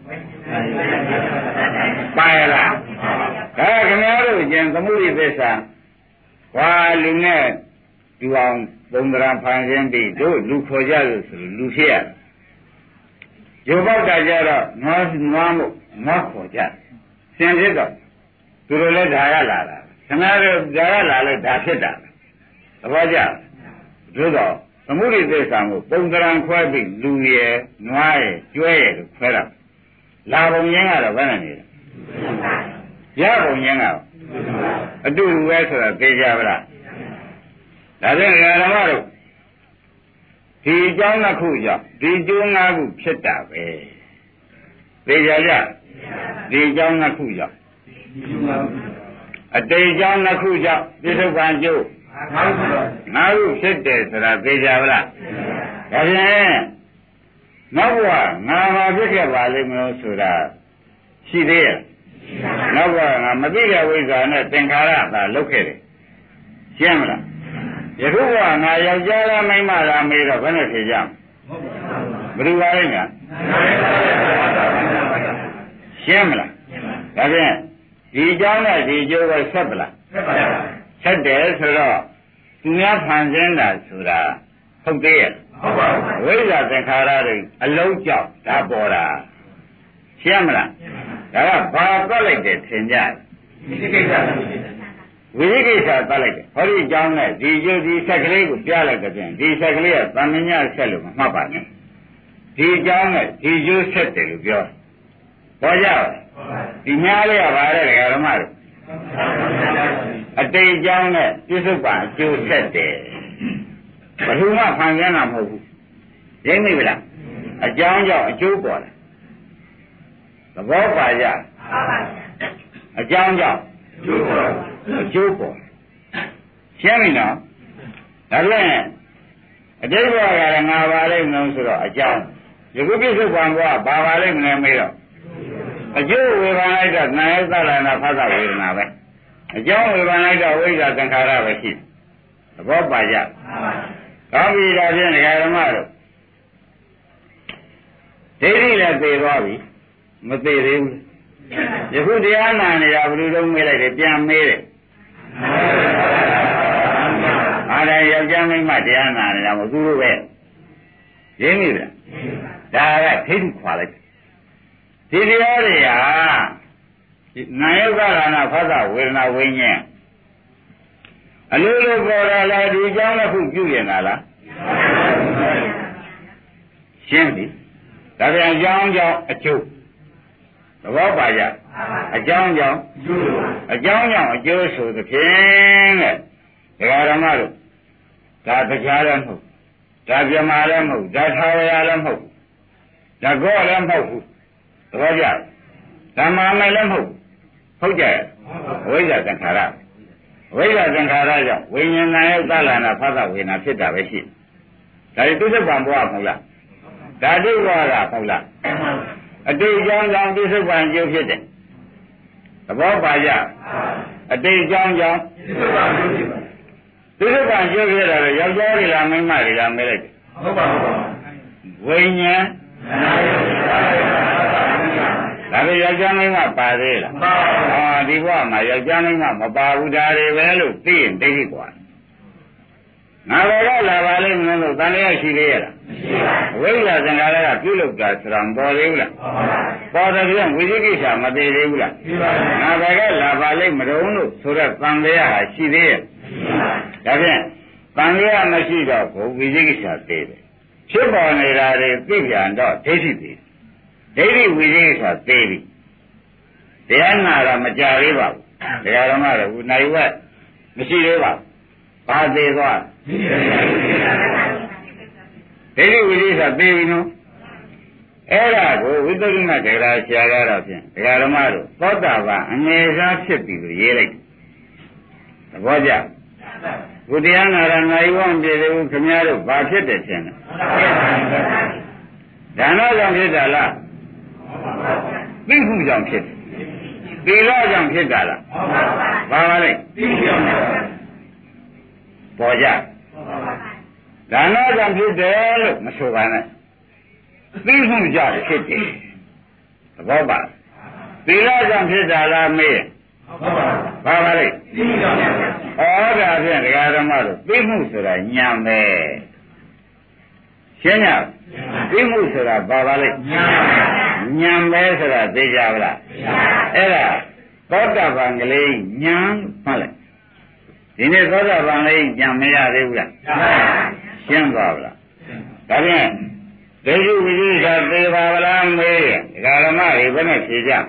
ပါရလားဒါခင်ဗျားတို့ကျင်သမှုရိသစ္စာလူနဲ့ဒီအောင်ပုံသဏ္ဍာန်ဖန်ဆင်းပြီးတို့လူခေါ်ကြလို့ဆိုလူဖြစ်ရရုပ်ပေါက်တာကြတော့နွားမို့နွားခေါ်ကြစင်ဖြစ်တော့သူတို့လည်းဒါကလာတာခင်ဗျားတို့ဒါကလာလို့ဒါဖြစ်တာသဘောကျတို့တော့သမုဒိသစ္စာကိုပုံသဏ္ဍာန်ခွဲပြီးလူရယ်နွားရယ်ကျွဲရယ်လို့ခွဲတာလာပုံရင်းကတော့ဘယ်နဲ့နေလဲရပုံရင်းကအတူတူပဲဆိုတာသိကြပါလားဒါဖြင့်ဓမ္မတို့ဒီအကြောင်းတစ်ခုကြောင့်ဒီကျိုး၅ခုဖြစ်တာပဲသိကြကြဒီအကြောင်းနှစ်ခုကြောင့်အတိတ်အကြောင်းနှစ်ခုကြောင့်ပြစ္ဆုတ်ပံကျိုး၅ခုဖြစ်တယ်ဆိုတာသိကြပါလားဒါဖြင့်နောက်ဘဝငါမှာဖြစ်ခဲ့ပါလိမ့်မလို့ဆိုတာရှိသေးရဲ့နောက်ကငါမသိတဲ့ဝိဇ္ဇာနဲ့သင်္ခါရသာလုတ်ခဲ့တယ်ရှင်းမလားယခုကငါယောက်ျားလားမိန်းမလားမေးတော့ဘယ်နဲ့ဖြေကြမလဲဘယ်လိုပါလဲညာရှင်းမလားဒါဖြင့်ဒီเจ้าနဲ့ဒီကျိုးကိုဆက်ပလားဆက်တယ်ဆိုတော့သူများဖန်ဆင်းတာဆိုတာဟုတ်သေးရဲ့ဟုတ်ပါဘူးဝိဇ္ဇာသင်္ခါရတွေအလုံးကြောက်ဒါပေါ်တာရှင်းမလားဒါကဘာကွက်လိုက်တယ်ထင်ကြတယ်ဝိသိကိစ္စသတ်လိုက်တယ်ဟောဒီအကြောင်းနဲ့ဒီကျိုးဒီဆက်ကလေးကိုပြလိုက်တဲ့ပြင်ဒီဆက်ကလေးကသံမြတ်ဆက်လို့မမှတ်ပါနဲ့ဒီအကြောင်းနဲ့ဒီကျိုးဆက်တယ်လို့ပြောပေါ်ကြပါဒီညာလေးကဘာလဲဓမ္မတို့အတိတ်အကြောင်းနဲ့ပြစ္ဆုတ်ပံအကျိုးဆက်တယ်ဘယ်သူမှဖန်ဆင်းတာမဟုတ်ဘူးရင်းမိဗလားအကြောင်းကြောင့်အကျိုးပေါ်တယ်သဘောပါကြအကြောင်းကြောင့်အကျိုးပေါ်ရှင်းပြီနော်ဒါပြန်အတိတ်ဘဝကလည်းငါပါလိမ့်မလို့ဆိုတော့အကြောင်းယခုပြစ္ဆုတ်ပံကဘာပါလိမ့်မလဲမေးတော့အကျိုးဝေဘာလိုက်တော့နာယသလနာဖသဝေဒနာပဲအကြောင်းဝေဘာလိုက်တော့ဝိဇ္ဇာသင်္ခါရပဲရှိသဘောပါကြကောင်းပြီဒါဖြင့်ဓမ္မတို့ဒိဋ္ဌိလည်းသိသွားပြီမသိသေးဘူးယခုတရားနာနေတာဘယ်လိုလုပ်မေးလိုက်တယ်ပြန်မေးတယ်အားလည်းယောက်ျားမိန်းမတရားနာနေတာမဟုတ်သူတို့ပဲရင်းမိလားဒါကဒိဋ္ဌိခွာလိုက်ဒီတရားတွေဟာနာယုကရဏဖသဝေဒနာဝိညာဉ်အလိုလိုပေါ်လာလားဒီအကြောင်းတစ်ခုပြုရင်လားရှင်းပြီဒါပြန်အကြောင်းကြောင့်အကျိုးသဘောပါကြအကြောင်းကြောင့်အကျိုးဆိုသဖြင့်တဲ့ဒကာဓမ္မတို့ဒါတရားလည်းမဟုတ်ဒါပြမာလည်းမဟုတ်ဒါသာဝရလည်းမဟုတ်ဒါကောလည်းမဟုတ်ဘူးသဘောကျဓမ္မမယ်လည်းမဟုတ်ဟုတ်ကြဝိဇ္ဇာသင်္ခါရဝိဇ္ဇာသင်္ခါရကြောင့်ဝိညာဏရဲ့သလနာဖသဝေနာဖြစ်တာပဲရှိဒါဒီသုစ္ဆပံဘဝမဟုတ်လားဓာတုဘဝကဟုတ်လားအတိတ်ကြောင့်ကြောင့်သုစ္ဆပံကျိုးဖြစ်တယ်သဘောပါကြအတိတ်ကြောင့်ကြောင့်သုစ္ဆပံကျိုးဖြစ်တာတော့ယောက်ျားတွေလားမိန်းမတွေလားမဲလိုက်တယ်ဟုတ်ပါဘူးဝိညာဉ်ဒါပေယောက်ျားမိန်းမပါသေးလားပါပါဒီဘဝမှာယောက်ျားမိန်းမမပါဘူးဒါတွေပဲလို့သိရင်သိပြီကွာငါလည်းလာပါလိမ့်မလို့တန်လျက်ရှိသေးရလားမရှိပါဘူးဝိဇ္ဇာသင်္ခါရကပြုလုပ်တာဆိုတာမပေါ်သေးဘူးလားပေါ်တယ်ပြန်ဝိသိကိစ္စမသေးသေးဘူးလားရှိပါဘူးငါလည်းလာပါလိမ့်မတော့လို့ဆိုတော့တန်လျက်ဟာရှိသေးရဲ့ဒါဖြင့်တန်လျက်မရှိတော့ဘုဝိသိကိစ္စသေးတယ်ဖြစ်ပေါ်နေတာတွေသိပြန်တော့ဒိဋ္ဌိသေးဒိဋ္ဌိဝိသေဆိုတာသိပြီတရားနာတာမကြသေးပါဘူးတရားဓမ္မတော့ဘူးနိုင်ဝက်မရှိသေးပါဘူးဘာသေးသွားဒိဋ္ဌိဝိသေဆိုတာသိပြီနော်အဲ့ဒါကိုဝိသုဒ္ဓိမဒေဂရာဆရာကတော့ဖြင့်တရားဓမ္မတို့သောတာပန်အငယ်စားဖြစ်ပြီလို့ရေးလိုက်သဘောကျဘုရားနာရနိုင်ဝံပြည်တယ်ခင်ဗျားတို့ဘာဖြစ်တယ်ထင်လဲဒါနကြောင့်ဖြစ်တာလားသိမှုကြောင့်ဖြစ်သီလကြောင့်ဖြစ်တာလားဘာပါလဲသိမှုကြောင့်ပေါ်ကြဒါနကြောင့်ဖြစ်တယ်လို့မဆိုပါနဲ့သိမှုကြောင့်ဖြစ်တယ်သဘောပါသီလကြောင့်ဖြစ်တာလားမေးဘာပါလဲသိမှုကြောင့်ဩဒါဖြင့်ဒကာဓမ္မတို့သိမှုဆိုတာဉာဏ်ပဲရှင်းရသိမှုဆိုတာဘာပါလဲဉာဏ်ပဲဆိုတာသိကြပါလားအဲ့ဒါသောတာပန်ကလေးဉာဏ်မှတ်လိုက်ဒီနေ့သောတာပန်လေးဉာဏ်မရသေးဘူးလားရှင်းသွားပါလားဒါဖြင့်ဒိဋ္ဌိဝိသေသသေပါဗလားမေးဒကာဓမ္မတွေဘယ်နဲ့ဖြေကြ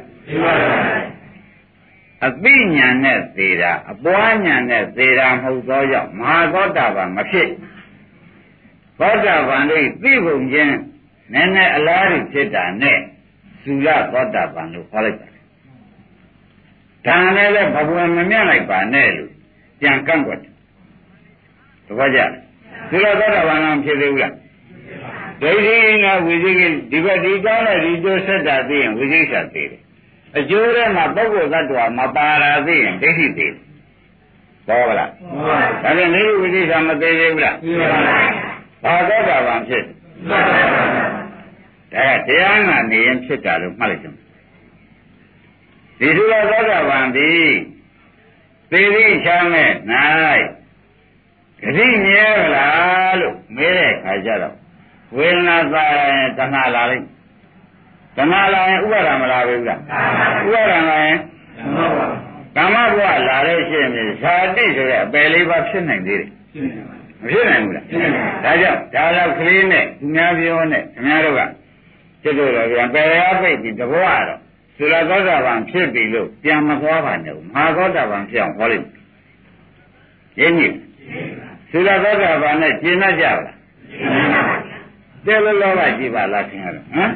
အသိဉာဏ်နဲ့သေတာအပွားဉာဏ်နဲ့သေတာမဟုတ်သောကြောင့်မဟာသောတာပန်မဖြစ်သောတာပန်တို့သိပုံချင်းနည်းနည်းအလားတူဖြစ်တာနဲ့သုလသောတာပန်လို့ခေါ်လိုက်ပါတယ်။ဒါနဲ့လည်းဘဝမမြတ်လိုက်ပါနဲ့လို့ကြံကန့်ကွက်တယ်။သဘောကျ။သုလသောတာပန်ကဖြစ်သေးဘူးလား။ဒိဋ္ဌိနဲ့ဝိသိကိဒီဘက်ဒီကောင်းတဲ့ဒီကျိုးဆက်တာသိရင်ဝိသိကိစ္စသိတယ်။အကျိုးထဲမှာပုဂ္ဂိုလ်သတ္တဝါမပါလာသေးရင်ဒိဋ္ဌိသေးပေါ်ပါလားဒါပြန်နေဝိသိသာမသေးသေးဘူးလားဘာသောတာပန်ဖြစ်ဒါကတရားနာနေရင်ဖြစ်တာလို့မှတ်လိုက်ကြဒီလိုသောတာပန်ဒီသေတိချမ်းမဲ့၌ဂတိမြဲလားလို့မေးတဲ့အခါကျတော့ဝေဒနာသာရင်တဏှာလာလိုက်တဏှာလာရင်ဥပါဒံမလာဘူးလားဥပါဒံလာရင်ကာမဘဝလာတဲ့ရှင်းပြီးဇာတိဆိုတဲ့အပယ်လေးပါဖြစ်နိုင်သေးတယ်မဖြစ်နိုင်ဘူးလားဒါကြောင့်ဒါတော့ကလေးနဲ့သူများပြောနဲ့ခင်ဗျားတို့ကစစ်လို့တော့ပြန်ပယ်ရပိတ်ပြီးတဘောကတော့သုလသောတာပန်ဖြစ်ပြီလို့ပြန်မသွားပါနဲ့မဟာသောတာပန်ဖြစ်အောင်ဟောလိုက်ရင်းကြီးသုလသောတာပန်နဲ့ကျင့်တတ်ကြပါလားတဲလောကကြည့်ပါလားခင်ဗျားတို့ဟမ်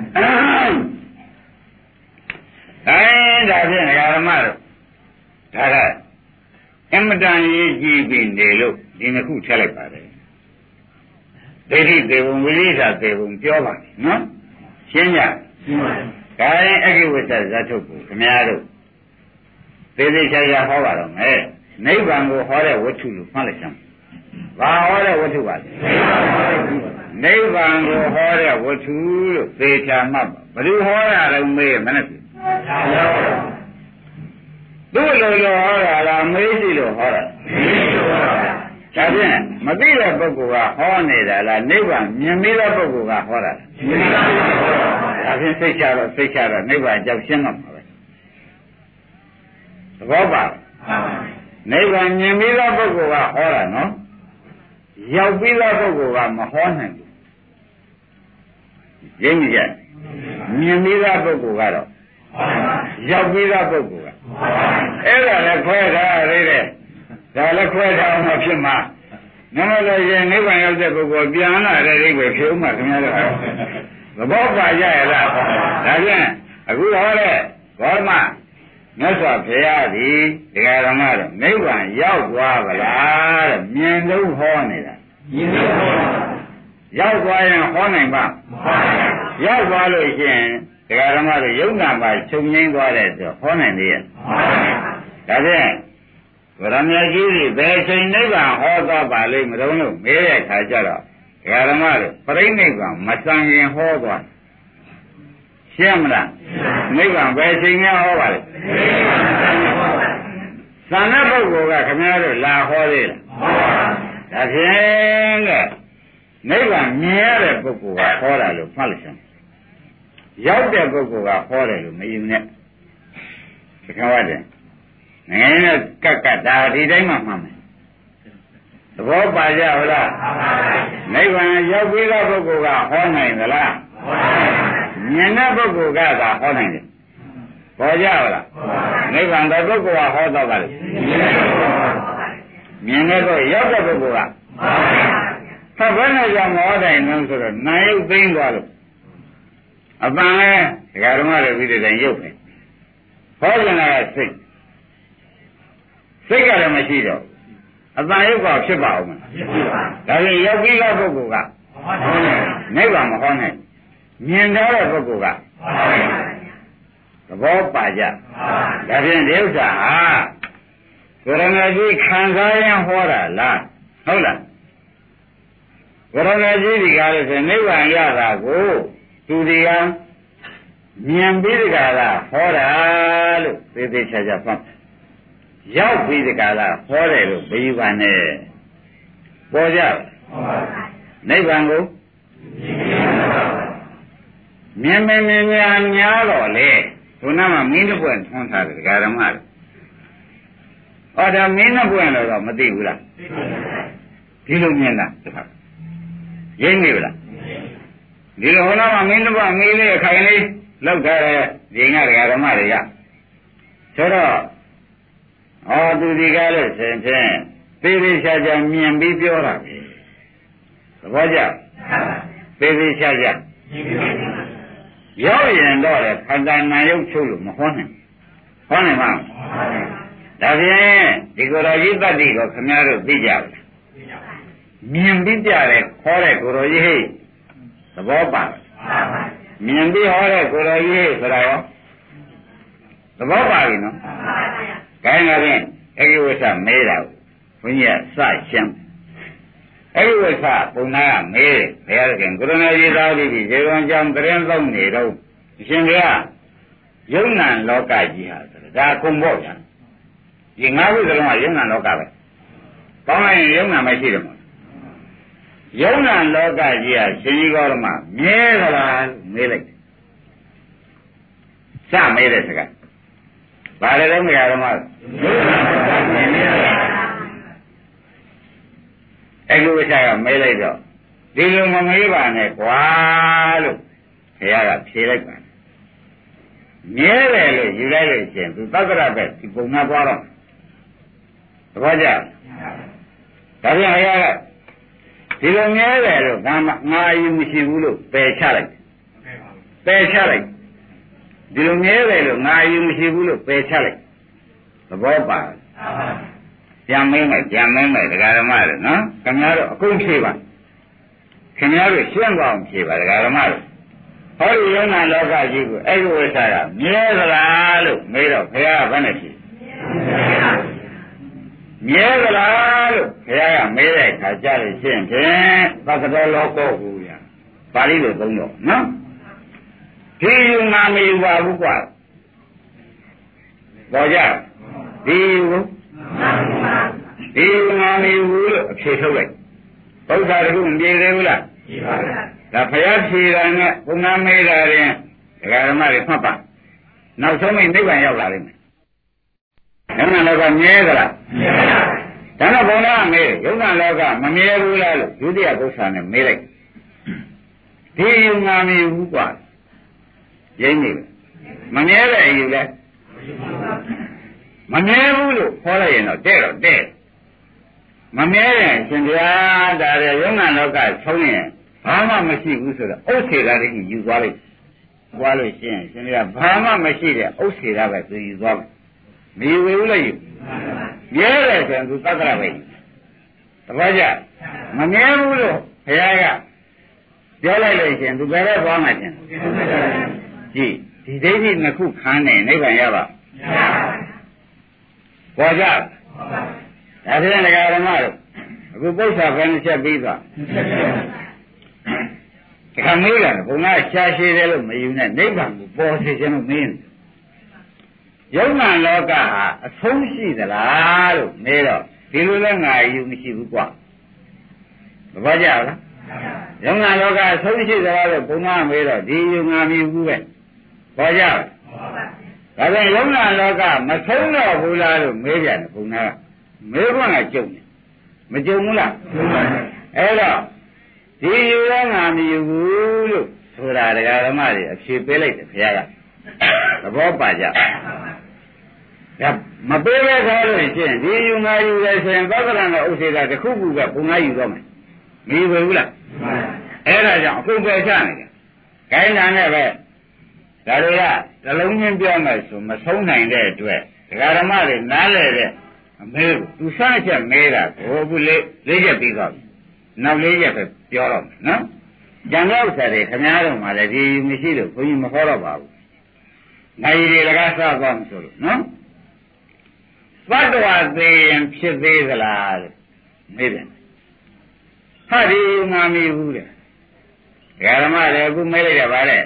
ဒါဖြင့်ဓမ္မတို့ဒါကအမတန်ရေးကြည့်ပြီးနေလို့ဒီနှစ်ခုထည့်လိုက်ပါတယ်ဒိဋ္ဌိသေဘုံဝိရိယသေဘုံပြောပါနော်ရှင်းကြဒါရင်အကိဝိသဇတ်ထုတ်ကိုခင်ဗျားတို့သေသေးချာချာဟောပါတော့မယ်နိဗ္ဗာန်ကိုဟောတဲ့ဝတ္ထုလို့မှတ်လိုက်စမ်းဘာဟောတဲ့ဝတ္ထုပါလဲနိဗ္ဗာန်ကိုဟောတဲ့ဝတ္ထုလို့သေချာမှတ်ပါဘယ်လိုဟောတာလဲမေးမနဲ့သူ့လိုလိုဟောတာလားမေးစီလို့ဟောတာဒါဖြင့်မသိတဲ့ပုဂ္ဂိုလ်ကဟောနေတာလားနိဗ္ဗာန်မြင်ပြီးတဲ့ပုဂ္ဂိုလ်ကဟောတာဒါဖြင့်စိတ်ချတော့နိဗ္ဗာန်ကြောက်ရှင်းတော့မှာပဲသဘောပါနိဗ္ဗာန်မြင်ပြီးတဲ့ပုဂ္ဂိုလ်ကဟောတာနော်ရောက်ပြီးတဲ့ပုဂ္ဂိုလ်ကမဟောနိုင်ဘူးရင်းကြမြင်ပြီးတဲ့ပုဂ္ဂိုလ်ကတော့ရောက်ပြီးတဲ့ပုဂ္ဂိုလ်ကအဲ့ဒါလည်းခွဲထားရတဲ့ဒါလည်းခွဲထားအောင်မဖြစ်မှာနမလို့ရင်နိဗ္ဗာန်ရောက်တဲ့ပုဂ္ဂိုလ်ပြန်လာတဲ့အိဗယ်ဖြစ်ဦးမှာခင်ဗျားတို့သဘောပါကြရလားဒါဖြင့်အခုဟောတဲ့ဘောဓမမြတ်စွာဘုရားသည်တရားဓမ္မတော့နိဗ္ဗာန်ရောက်သွားပါလားတဲ့မြင်လို့ဟောနေတာမြင်လို့ဟောရောက်သွားရင်ဟောနိုင်ပါရောက်သွားလို့ရှိရင်တရားဓမ္မတို့ယုံနာမှာချုပ်ငိမ့်သွားတဲ့ဆိုဟောနိုင်သေးရဲ့ဒါဖြင့်ဗရမကြီးတွေဘယ်ချိန်နိဗ္ဗာန်ဟောသွားပါလိမ့်မလို့မေးတဲ့အခါကျတော့တရားဓမ္မတို့ပြိဋိနိဗ္ဗာန်မစံရင်ဟောသွားရှင်းမလားနိဗ္ဗာန်ဘယ်ချိန်များဟောပါလိမ့်သံဃာပုဂ္ဂိုလ်ကခင်ဗျားတို့လာဟောသေးလားဒါဖြင့်ကနိဗ္ဗာန်မြင်ရတဲ့ပုဂ္ဂိုလ်ကဟောတာလို့မှတ်လိုက်စမ်းရောက်တဲ့ပုဂ္ဂိုလ်ကဟောတယ်လို့မယူနဲ့သခဝတ်တယ်ငယ်နဲ့ကတ်ဒါဒီတိုင်းမှမှတ်မယ်သဘောပါကြဟုတ်လားနိဗ္ဗာန်ရောက်ပြီးတဲ့ပုဂ္ဂိုလ်ကဟောနိုင်သလားမြင်တဲ့ပုဂ္ဂိုလ်ကသာဟောနိုင်တယ်ပေါ်ကြဟုတ်လားနိဗ္ဗာန်တဲ့ပုဂ္ဂိုလ်ကဟောတော့ပါလေမြင်တဲ့ပုဂ္ဂိုလ်ရောက်တဲ့ပုဂ္ဂိုလ်ကဘယ်နဲ့ကြောင့်ဟောနိုင်လဲဆိုတော့နာယုတ်သိမ်းသွားလို့အပန်လဲဒကာဓမ္မတွေပြီးတဲ့တိုင်ရုပ်တယ်ဟောကြတာကစိတ်ကလည်းမရှိတော့အပန်ရုပ်ကဖြစ်ပါဦးမလားဒါဖြင့်ရောက်ပြီးတဲ့ပုဂ္ဂိုလ်ကနိဗ္ဗာန်မဟောနိုင်မြင်တော့တဲ့ပုဂ္ဂိုလ်ကသဘောပါကြဒါဖြင့်ဒီဥစ္စာဟာကိုရဏကြီးခံစားရင်ဟောတာလားဟုတ်လားကိုရဏကြီးဒီကားလို့ဆိုနိဗ္ဗာန်ရတာကိုသူဒီကမြင်ပြီးဒီကလာဟောတာလို့သေသေးချာချာဖတ်ရောက်ပြီးဒီကလာဟောတယ်လို့ပြီးပါနဲ့ပေါ်ကြနိဗ္ဗာန်ကိုမြင်များတော့လေခုနကမင်းတစ်ပွင့်ထွန်းထားတယ်ဒကာဓမ္မတွေဟောဒါမင်းတစ်ပွင့်လို့တော့မသိဘူးလားဒီလိုမြင်တာတခါရင်းနေပြီလားဒီလိုဟောလာမှမင်းတစ်ပွင့်မီးလေးခိုင်လေးလောက်ထားတဲ့ဒီငါဒကာဓမ္မတွေရဆိုတော့ဟောသူဒီကားလို့ဆိုရင်ဖြင့်သေသေးချာချာမြင်ပြီးပြောတာပဲသဘောကျသေသေးချာချာရောက်ရင်တော့လေခန္ဓာနာယုတ်ချုပ်လို့မဟောနိုင်ဟောနိုင်မှာဒါဖြင့်ဒီကိုယ်တော်ကြီးတတ္တိကိုခင်ဗျားတို့သိကြဘူးမြင်ပြီးကြတယ်ခေါ်တဲ့ကိုယ်တော်ကြီးဟိသဘောပါမြင်ပြီးဟောတဲ့ကိုယ်တော်ကြီးဆိုတာရောသဘောပါပြီနော်ခိုင်းလာရင်အကိဝိသမဲတာဘုန်းကြီးကစရှင်းအကိဝိသပုံနာကမဲတယ်ဘုရားခင်ကိုရဏရေးသားပြီးဇေဝံကြောင့်တရင်သုံးနေတော့အရှင်ဘုရားယုံနာလောကကြီးဟာဒါကုံပေါ့ဗျာဒီငါးခုစလုံးကယုံနာလောကပဲကောင်းလိုက်ရင်ယုံနာမရှိတယ်မို့ယုံနာလောကကြီးဟာရှင်ကြီးကောဓမမြဲသလားမေးလိုက်စမဲတဲ့စကားဘာလဲတော့မရတော့မှအဲ့လိုဝိသကမဲလိုက်တော့ဒီလိုမမေးပါနဲ့ကွာလို့ဘုရားကဖြေလိုက်ပါမြဲတယ်လို့ယူလိုက်လို့ရှင်သူသက္ကရပဲဒီပုံနာသွားတော့သဘောကျဒါပြန်ဘုရားကဒီလိုမြဲတယ်လို့ငါယူမရှိဘူးလို့ပယ်ချလိုက်ဒီလိုမြဲတယ်လို့ငါယူမရှိဘူးလို့ပယ်ချလိုက်သဘောပါပြန်မင်းမယ်ဒကာဓမ္မတို့နော်ခင်ဗျားတို့အကုန်ဖြေပါခင်ဗျားတို့ရှင်းသွားအောင်ဖြေပါဒကာဓမ္မတို့ဟောဒီယုံနာလောကကြီးကိုအဲ့ဒီဝိသကမြဲသလားလို့မေးတော့ဘုရားကဘယ်နဲ့ဖြေမြဲသလားလို့ဘုရားကမေးတဲ့အခါကြလို့ရှင်းဖြင့်သက္ကတောလောကောဟူရပါဠိလိုသုံးတော့နော်ဒီယူငါမယူပါဘူးကွာပေါ်ကြဒီယူငါမယူဘူးလို့အဖြေထုတ်လိုက်ဘုရားတခုမပြေသေးဘူးလားပြေပါဗျာဒါဘုရားဖြေတာနဲ့ဘုရားမေးတာရင်ဒကာဓမ္မတွေမှတ်ပါနောက်ဆုံးမိနိဗ္ဗာန်ရောက်လာလိမ့်မယ်ယုံနာလောကမြဲသလားမြဲပါဒါတော့ဘုရားမေးယုံနာလောကမမြဲဘူးလားလို့ဒုတိယပု္ပ္ပာနဲ့မေးလိုက်ဒီယူငါမယူဘူးကွာရင်းနေမမြဲတဲ့အယူလဲမမြဲဘူးလို့ခေါ်လိုက်ရင်တော့တဲ့မမြဲတဲ့ရှင်ဗျာဒါရယုံနာလောကဆုံးရင်ဘာမှမရှိဘူးဆိုတော့ဥစ္စေတာတွေယူသွားလိုက်သွားလို့ရှိရင်ရှင်ဗျာဘာမှမရှိတဲ့ဥစ္စေတာပဲသူယူသွားမယ်မယူဘူးလေယူမြဲတယ်ဆိုရင်သူသက္ကရာပဲတပည့်ကြမမြဲဘူးလို့ဘုရားကပြောလိုက်လို့ရှိရင်သူဘယ်တော့သွားမှချင်းကြည့်ဒီဒိဋ္ဌိနှစ်ခုခံနေနိဗ္ဗာန်ရပါပေါ်ကြဒါဖြင့်ဒကာဓမ္မတို့အခုပု္ပ္ပာဘယ်နှချက်ပြီးသွားတခါမေးလာတယ်ဘုံကရှားရှည်တယ်လို့မယူနဲ့နိဗ္ဗာန်ကိုပေါ်စေခြင်းလို့မင်းယုံနာလောကဟာအဆုံးရှိသလားလို့မေးတော့ဒီလိုလဲငါယူမရှိဘူးကွာသဘောကျလားယုံနာလောကအဆုံးရှိသလားလို့ဘုံကမေးတော့ဒီယူငါမယူဘူးပဲပေါ်ကြလားဒါပြန်ယုံနာလောကမဆုံးတော့ဘူးလားလို့မေးပြန်တယ်ဘုံကမေးခွန်းကကြုံတယ်မကြုံဘူးလားအဲ့တော့ဒီယူရငါမယူဘူးလို့ဆိုတာဒကာဓမ္မတွေအဖြေပေးလိုက်တယ်ဘုရားကသဘောပါကြဒါမပေးပဲထားလို့ရှိရင်ဒီယူငါယူတယ်ဆိုရင်သောကရဏနဲ့ဥစ္စေတာတစ်ခုခုကဘုံငါယူတော့မယ်မယူဘူးလားအဲ့ဒါကြောင့်အခုပဲချနေတယ်ခိုင်းတာနဲ့ပဲဒါတွေကတလုံးချင်းပြောမယ်ဆိုမဆုံးနိုင်တဲ့အတွက်ဒကာဓမ္မတွေနားလဲတဲ့အမေသူစချက်မဲတာကိုအခုလေးချက်ပြီးသွားပြီနောက်လေးချက်ပဲပြောတော့မယ်နော်ကျန်တဲ့ဥစ္စာတွေခင်ဗျားတို့မှလည်းဒီမရှိလို့ဘုန်းကြီးမခေါ်တော့ပါဘူးနိုင်ရီလကားစသွားမှဆိုလို့နော်သတ္တဝါသေးရင်ဖြစ်သေးသလားလို့မေးတယ်ဟာဒီငါမီဘူးတဲ့ဓမ္မတွေအခုမေးလိုက်တယ်ဗါတဲ့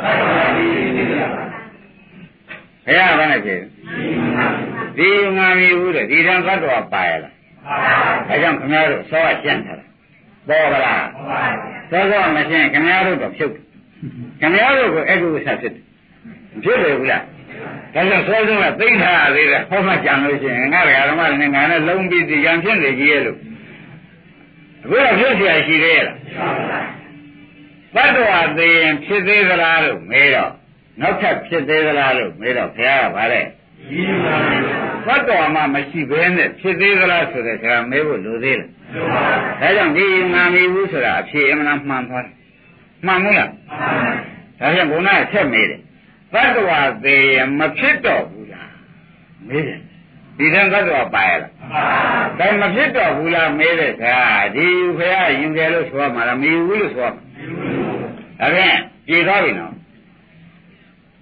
ဘုရားဘာနဲ့ဖြေဒီငါမီဘူးတဲ့ဒီတန်သတ္တဝါပါရလားအဲကြောင့်ခင်ဗျားတို့စောကရှင်းထားတာပေါ်ပါလားစောမရှင်းခင်ဗျားတို့တော့ဖြုတ်ခင်ဗျားတို့ကိုအဲ့ဒီဝိသဖြစ်တယ်ဖြစ်တယ်ဘူးလားဒါကြောင့်စောကသိမ့်ထားသေးတယ်ဟောမှကြံလို့ရှိရင်ငါဓမ္မနဲ့ငါနဲ့လုံးပြီးကြံဖြစ်နေကြီးရဲ့လို့အခုတော့ဖြစ်เสียရှိသေးရဲ့လားသတ္တဝါသိရင်ဖြစ်သေးသလားလို့မေးတော့နောက်ထပ်ဖြစ်သေးသလားလို့မေးတော့ဘုရားကဗါတဲ့သတ္တဝါမှမရှိဘဲနဲ့ဖြစ်သေးသလားဆိုတဲ့စကားမေးဖို့လိုသေးလားဒါကြောင့်ဒီငါမီဘူးဆိုတာအဖြေအမှန်မှန်သွားတယ်မှန်ဘူးလားဒါကြောင့်ဘုရားဆက်မေးတယ်သတ္တဝါသိရင်မဖြစ်တော့ဘူးလားမေးတယ်ဒီတန်သတ္တဝါပါရလားဒါမဖြစ်တော့ဘူးလားမေးတဲ့အခါဒီဘုရားယူတယ်လို့ဆိုရမှာလားမယူဘူးလို့ဆိုရမှာဒါဖြင့်ကြည်သွားပြီနော်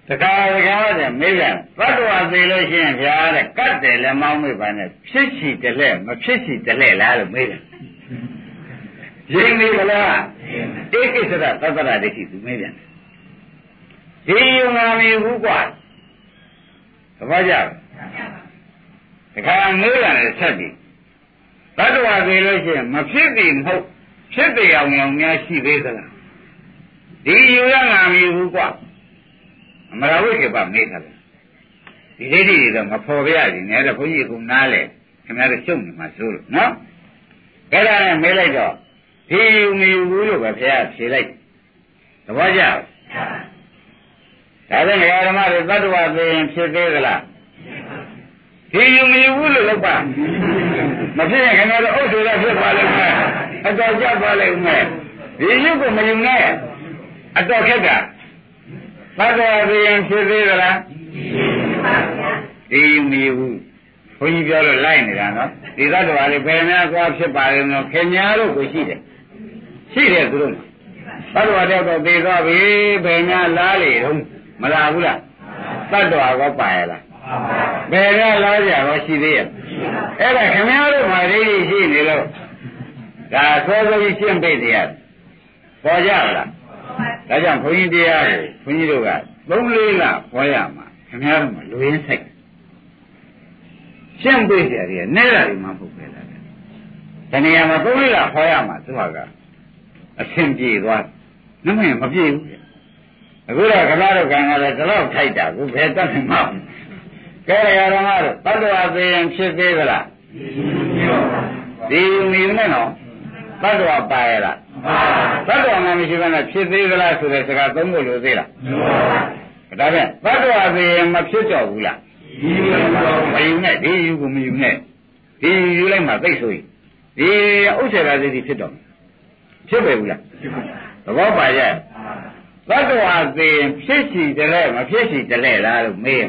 တခါတဲ့မေးပြန်သတ္တဝါသေးလို့ရှိရင်ဗျာတဲ့ကတ်တယ်လည်းမောင်းမိပါနဲ့ဖြစ်ချီတလဲမဖြစ်ချီတလဲလားလို့မေးတယ်ရင်းနေဗလားဧကိစ္စရသတ္တရဒိဋ္ဌိသူမေးပြန်ဒီယုံနာမီဘူးกว่าသဘောကျလားတခါမေးပြန်တယ်ဆက်ပြီးသတ္တဝါသေးလို့ရှိရင်မဖြစ်ပြီမဟုတ်ဖြစ်တယ်အောင်များရှိသေးသလားဒီယုံနာမီဘူးกว่าအမရဝိကေပမေးထားတယ်ဒီဒိဋ္ဌိတွေတော့မဖော်ပြရဘူးနဲ့တော့ဘုန်းကြီးကနားလေခင်ဗျားတို့ရှုံနေမှာစိုးလို့နော်အဲ့ဒါနဲ့မေးလိုက်တော့ဒီယူမယူဘူးလို့ပဲဘုရားဖြေလိုက်သဘောကျလားဒါဖြင့်ဓမ္မတွေသတ္တဝါသိရင်ဖြစ်သေးသလားဒီယူမယူဘူးလို့လောက်ပါမဖြစ်ရင်ခင်ဗျားတို့အုပ်ဆိုတာဖြစ်ပါလိမ့်မယ်အတော်ကြပါလိမ့်မယ်ဒီယူကိုမယူနဲ့အတော်ခက်တာသတ္တဝါသိရင်ဖြစ်သေးသလားဒီယူမယူဘူးဘုန်းကြီးပြောလို့လိုက်နေတာနော်ဒီသတ္တဝါလေးဘယ်များသွားဖြစ်ပါလိမ့်မလို့ခင်ဗျားတို့ကိုရှိတယ်သူတို့သတ္တဝါတော့သေသွားပြီဘယ်များလားလေတော့မလားဘူးလားသတ္တဝါကောပါရလားဘယ်ကလားကြတော့ရှိသေးရဲ့အဲ့ဒါခင်ဗျားတို့မှာဒိဋ္ဌိရှိနေလို့ဒါသောသောကြီးရှင်းပိတ်တရားပေါ်ကြလားဒါကြောင့်ဘုန်းကြီးတရားကိုဘုန်းကြီးတို့က3-4လဟောရမှာခင်ဗျားတို့မှာလူရင်းဆိုင်ရှင်းပိတ်တရားတွေနဲ့တာတွေမှမဟုတ်ပဲလားတဏှာမှာ3-4လဟောရမှာသူကအဆင်ပြေသွားနမင်းမပြေဘူးအခုတော့ကမ္ဘာတို့ကံကလည်းဒီလောက်ထိုက်တာကိုဘယ်တတ်နိုင်မှာကဲရတော်မှာတော့တတ္တဝါသိရင်ဖြစ်သေးသလားဒီမီနဲ့နော်တတ္တဝါပါရလားတတ္တဝါမှမရှိဘဲနဲ့ဖြစ်သေးသလားဆိုတဲ့စကားသုံးဖို့လိုသေးလားဒါဖြင့်တတ္တဝါသိရင်မဖြစ်တော့ဘူးလားမယူနဲ့ဒီယူကိုမယူနဲ့ဒီယူလိုက်မှသိဆိုရင်ဒီဥစ္စေရာသိဖြစ်တော့ဖြစ်ပဲဘူးလားသဘောပါရဲ့သတ္တဝါသိရင်ဖြစ်စီတယ်လဲမဖြစ်စီတယ်လဲလားလို့မေးရင်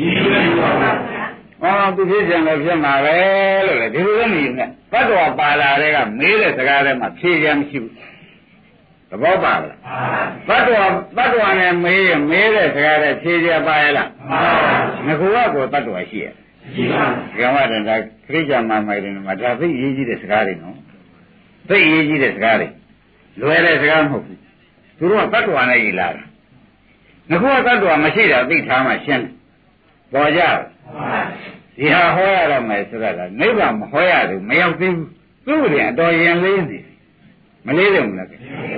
သူဖြစ်ကြတယ်ဖြစ်မှာပဲလို့လေဒီလိုလည်းမယူနဲ့သတ္တဝါပါလာတဲ့ကမေးတဲ့စကားထဲမှာဖြေရမရှိဘူးသဘောပါလားသတ္တဝါနဲ့မေးရင်မေးတဲ့စကားထဲဖြေရပါရဲ့လားငါကောသတ္တဝါရှိရဲ့ရှိပါဘူးကမ္ဘာတန်တာခရိယာမမိုင်တယ်မှာဒါသိရေးကြီးတဲ့စကားတွေနော်သိရေးကြီးတဲ့စကားတွေလွယ်တဲ့စကားမဟုတ်ဘူးသူတို့ကတ attva နဲ့ရည်လာတာငါကတ attva မရှိတာသိထားမှရှင်းတယ်ပေါ်ကြဒီဟာဟောရတော့မယ်ဆိုတော့နိဗ္ဗာန်မဟောရဘူးမရောက်သေးဘူးသူ့ရင်အတော်ရင်လေးနေမလေးတယ်မလား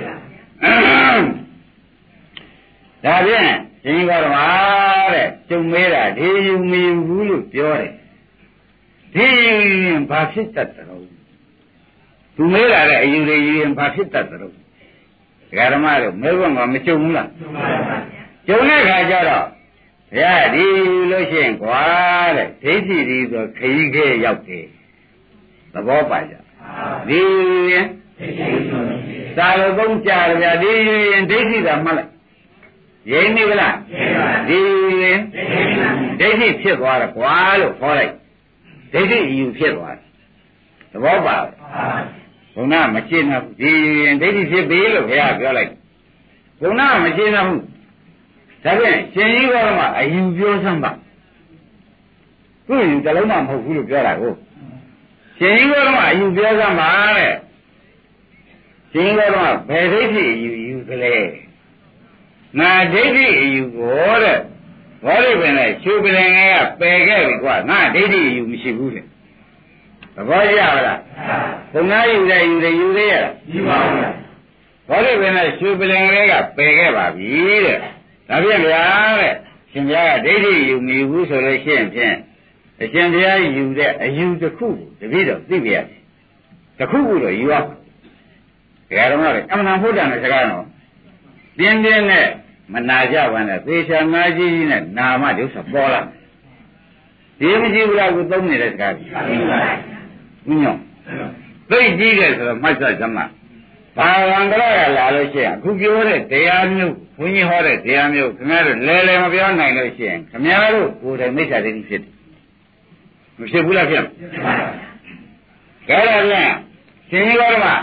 ဒါဖြင့်ရှင်ဘောဓမာတဲ့ကျုံမေးတာဒီယူမယူဘူးလို့ပြောတယ်ဒီယူရင်ဘာဖြစ်တတ်တယ်သူမေးလာတဲ့အယူတွေယူရင်ဘာဖြစ်တတ်တယ်ဒကာဓမ္မတို့မေးခွန်းကမကြုံဘူးလားကြုံတဲ့ခါကျတော့ဘုရားဒီလို့ရှိရင်ကွာတဲ့ဒိဋ္ဌိဒီဆိုခရီးခဲရောက်တယ်သဘောပါကြဒီရင်သာလို့သုံးကြရဗျာဒီရင်ဒိဋ္ဌိကမှတ်လိုက်ရိမ့်နေဗလားဒီရင်ဒိဋ္ဌိဖြစ်သွားတယ်ကွာလို့ခေါ်လိုက်ဒိဋ္ဌိအယူဖြစ်သွားတယ်သဘောပါဘုံနာမရှင်းဘူးဒီရင်ဒိဋ္ဌိဖြစ်ပြီလို့ဘုရားပြောလိုက်ဘုံနာမရှင်းဘူးဒါဖြင့်ရှင်ကြီးဘောမှာအယူပြောစမ်းပါသူ့ယူတလုံးမှမဟုတ်ဘူးလို့ပြောတာကိုရှင်ကြီးဘောမှာအယူပြောစမ်းပါတဲ့ရှင်ကြီးဘောမှာဘယ်ဒိဋ္ဌိအယူကလေးငါဒိဋ္ဌိအယူကိုတဲ့ဘောရိပင်နဲ့ရှုပလင်ငယ်ကပယ်ခဲ့ပြီကွာငါဒိဋ္ဌိအယူမရှိဘူးတဲ့သဘောကျပါလားဘုံသားယူတယ်ယူသေးရလားယူပါဘူးဘောရိပင်နဲ့ရှုပလင်ငယ်ကပယ်ခဲ့ပါပြီတဲ့ဒါဖြင့်ဗျာတဲ့ရှင်ဘုရားကဒိဋ္ဌိယူမယူဘူးဆိုလို့ရှိရင်ဖြင့်အရှင်ဘုရားယူတဲ့အယူတစ်ခုတပည့်တော်သိပြရတယ်တစ်ခုခုတော့ယူရတရားတော်ကအမှန်ဟုတ်တယ်စကားတော့ပြင်းပြင်းနဲ့မနာကြပါနဲ့သေချာနာကြီးကြီးနဲ့နာမဒုစပေါ်လာဒီမရှိဘူးလားကိုသုံးနေတဲ့စကားကြီးဘုညောသိကြီးတယ်ဆိုတော့မှတ်စသမဘာဝံကရရလာလို့ရှိရင်အခုပြောတဲ့တရားမျိုးဘုန်းကြီးဟောတဲ့တရားမျိုးခင်ဗျားတို့လဲလဲမပြောနိုင်လို့ရှိရင်ခင်ဗျားတို့ကိုယ်တိုင်မိစ္ဆာဒိဋ္ဌိဖြစ်တယ်မဖြစ်ဘူးလားဖြစ်ကဲဒါပြန်ရှင်ကြီးတော်က သူရဲ့အယူတွေတော့မယူဘူးဆိုတော့ရှင်ကြီးဘောမှာအယူပြောစမ်းပါဘယ်ဒိဋ္ဌိအယူမယူဘူးလို့ပြောလိုက်ဒိဋ္ဌိအယူဖြစ်သွားတယ်ကွာလို့ခေါ်လိုက်ဒိဋ္ဌိအယူဖြစ်သွားတယ်သဘောကျလား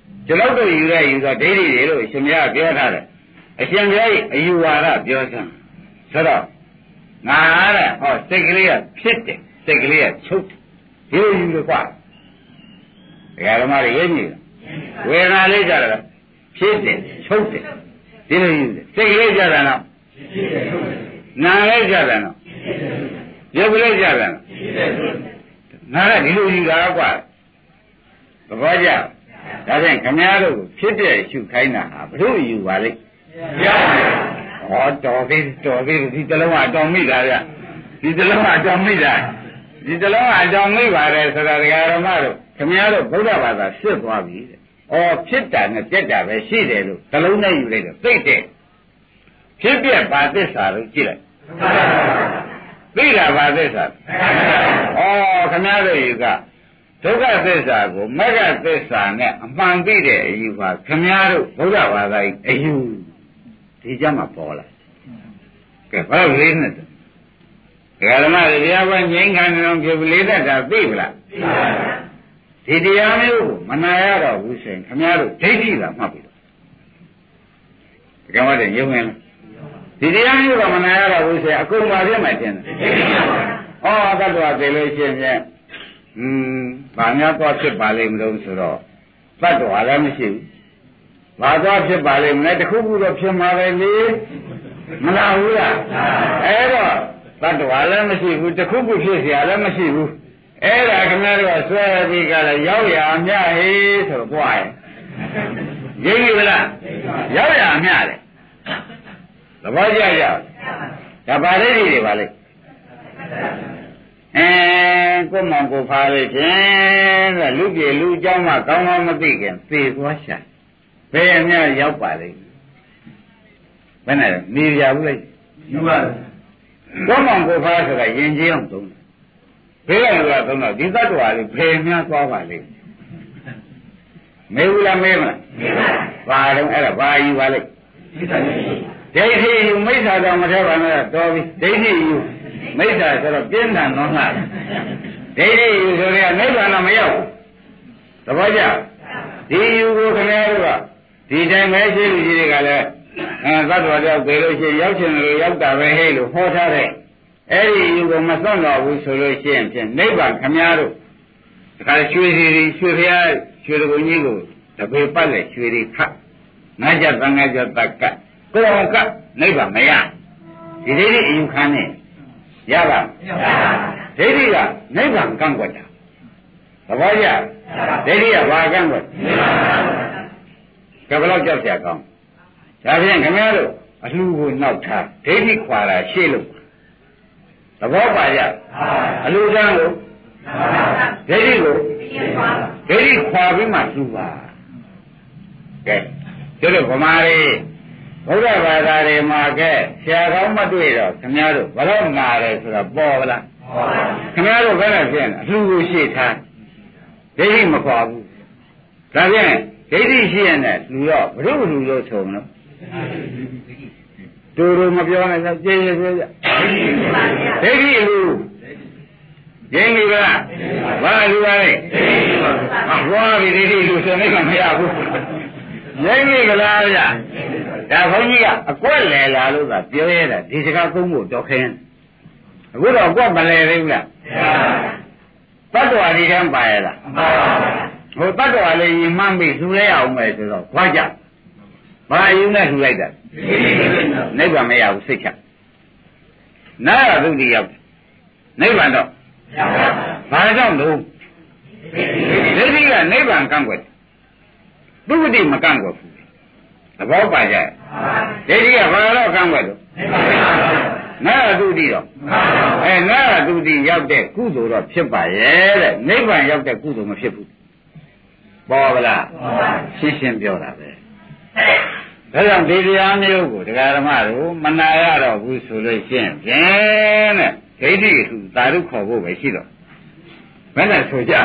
ကျွန်တော်တို့ယူရယူတော့ဒိဋ္ဌိတွေလို့ရှင်မရပြောထားတယ်အရှင်ဘုရားကြီးအယူဝါဒပြောစမ်းဆိုတော့ငါတဲ့ဟောစိတ်ကလေးကဖြစ်တယ်စိတ်ကလေးကချုပ်တယ်ဒီလိုယူလို့ကွာဒကာဓမ္မတွေရေးနေတယ်ဝေဒနာလေးကြတယ်ဖြစ်တယ်ချုပ်တယ်ဒီလိုယူတယ်စိတ်ကလေးကြတယ်နော်နာလေးကြတယ်နော်ရုပ်ကလေးကြတယ်နော်ငါကဒီလိုယူတာကွာသဘောကျဒါဖြင့်ခမည်းတော်ကိုဖြစ်တဲ့ရှုခိုင်းတာဟာဘုလို့ယူပါလိမ့်ဟောတော်သေးဒီတလုံးအတော်မိတာဗျဒီတလုံးအတော်မိတာဒီတလုံးအတော်မိပါတယ်ဆိုတာဒကာရမတို့ခမည်းတော်ဘုရားဘာသာရှင်းသွားပြီတဲ့။အော်ဖြစ်တာနဲ့ပြက်တာပဲရှိတယ်လို့တလုံးနဲ့ယူလိုက်တော့သိတဲ့ဖြစ်ပြပါသစ္စာလို့ကြည့်လိုက်။သိတာပါသစ္စာ။အော်ခမည်းတော်ယူကဒုက္ခသစ္စာကိုမဂ္ဂသစ္စာနဲ့အမှန်သိတဲ့အယူပါခမည်းတော်ဘုရားဘာသာအယူဒီကြမှာပေါ်လာကဲဘာလို့လေးနဲ့ဓမ္မတွေတရားပွဲငြိမ်းခံနေအောင်ဖြစ်လေးတတ်တာသိပလားဒီတရားမျိုးကိုမနာရတော့ဘူးဆိုရင်ခမည်းတော်ဒိဋ္ဌိသာမှတ်ပြီတော့ဓမ္မတွေညုံရင်ဒီတရားမျိုးကမနာရတော့ဘူးဆိုရင်အကုန်ပါပြတ်မှတင်တယ်ဩသတ္တဝါသိလို့ရှိရင်ဘာများတော့ဖြစ်ပါလိမ့်မလို့ဆိုတော့သတ္တဝါလည်းမရှိဘူးဘာသွားဖြစ်ပါလိမ့်မလဲတခုခုတော့ဖြစ်မှာပဲလေမလားဘူးလားအဲ့တော့သတ္တဝါလည်းမရှိဘူးတခုခုဖြစ်เสียလည်းမရှိဘူးအဲ့ဒါခင်ဗျားတို့ဆွဲပြီးကြလဲရောက်ရအမြဟေးဆိုတော့ကြွားရင်ရင်းပြီလားရောက်ရအမြလေသဘောကျကြဒါပါလိမ့်တွေပါလိမ့်ကိုမောင်ကိုဖားလို့ချင်းတဲ့လူပြေလူเจ้าမှကောင်းကောင်းမသိခင်သေသွားရှာဘယ်အများရောက်ပါလိမ့်ဘယ်နဲ့နေရဘူးလိုက်ယူပါတယ်ကိုမောင်ကိုဖားဆိုတာယဉ်ကျေးအောင်သုံးတယ်ဘယ်လိုလဲသုံးတော့ဒီသတ္တဝါလေးဘယ်များသွားပါလိမ့်မေးဘူးလားမေးမလားမေးပါတော့အဲ့ဒါဘာယူပါလိမ့်ဒိဋ္ဌိယူမိစ္ဆာတော်မထဲပါနဲ့တော်ပြီဒိဋ္ဌိယူမိစ္ဆာဆိုတော့ပြင်းထန်တော့လားဒိဋ္ဌိယူဆိုရင်နိဗ္ဗာန်တော့မရောက်ဘူးသဘောကျဒီယူကိုခင်ဗျားတို့ကဒီတိုင်းပဲရှိလူကြီးတွေကလည်းသတ္တဝါတော့ပြေလို့ရှိရင်ရောက်ချင်တယ်ရောက်တာပဲဟဲ့လို့ဟောထားတဲ့အဲ့ဒီယူကိုမစွန့်တော့ဘူးဆိုလို့ရှိရင်ဖြင့်နိဗ္ဗာန်ခင်ဗျားတို့ဒါကြရွှေစီရွှေဖျားရွှေတကုံကြီးကိုတပေပတ်လေရွှေတွေခတ်ငါးကြတန်ငါးကြတက်ကကိုယ်အောင်ကနိဗ္ဗာန်မရဒီဒိဋ္ဌိအယူခံနဲ့ရပါဒိဋ္ဌိကနိဗ္ဗာန်ကန့်ကွက်တာသဘောကျဒိဋ္ဌိကဘာကန့်ကွက်ကဘယ်လောက်ကြောက်ကြကောင်းဒါဖြင့်ခင်ဗျားတို့အလှကိုနောက်ထားဒိဋ္ဌိခွာတာရှေ့လို့သဘောပါကြအလှကံကိုဒိဋ္ဌိကိုဒိဋ္ဌိခွာပြီးမှလှူပါကဲကျတော့ဗမာတွေဘုရားဘာသာတွေမှာကဲဆရာကောင်းမတွေ့တော့ခင်ဗျားတို့ဘလို့နာတယ်ဆိုတော့ပေါ်လားခင်ဗျားတို့ဘယ်နဲ့ဖြစ်လဲအလှကိုရှေ့ထားဒိဋ္ဌိမခွာဘူးဒါဖြင့်ဒိဋ္ဌိရှိရင်လည်းလူတော့ဘုရုလူလို့ဆိုမလို့တူတူမပြောနဲ့ဆိုကြေးကြေးပြဒိဋ္ဌိလူရင်းပြီလားဘာလူပါလဲဘွားပြီဒိဋ္ဌိလူဆိုနေကမရဘူးရင်းပြီလားဗျာဒါဘုန်းကြီးကအကွက်လဲလာလို့သာပြောရတာဒီစကားသုံးဖို့တော့ခင်းအခုတော့အကွက်မလဲသေးဘူးလားတတ္တဝါဒီကံပါရလားဟိုတတ္တဝါလေးရင်မှန်းပြီးသူလဲအောင်မယ်ဆိုတော့ခွာကြဘာအယူနဲ့ထူလိုက်တာနိဗ္ဗာန်မရဘူးစိတ်ချနာရသုတိရောက်နိဗ္ဗာန်တော့ဘာကြောင့်လို့ဒိဋ္ဌိကနိဗ္ဗာန်ကန့်ကွက်သုတိမကန့်ကွက်ဘူးသဘောပါကြဒိဋ္ဌိကဘာလို့ကန့်ကွက်လို့နာရသုတိတော့နာရသုတိရောက်တဲ့ကုသိုလ်တော့ဖြစ်ပါရဲ့တဲ့နိဗ္ဗာန်ရောက်တဲ့ကုသိုလ်မဖြစ်ဘူးပေါ်ပါလားရှင်းရှင်းပြောတာပဲဒါကြောင့်ဒီတရားမျိုးကိုတရားဓမ္မတို့မနာရတော့ဘူးဆိုလို့ရှင်းဖြင့်တဲ့ဒိဋ္ဌိသူသာဓုခေါ်ဖို့ပဲရှိတော့ဘယ်နဲ့ဆိုကြ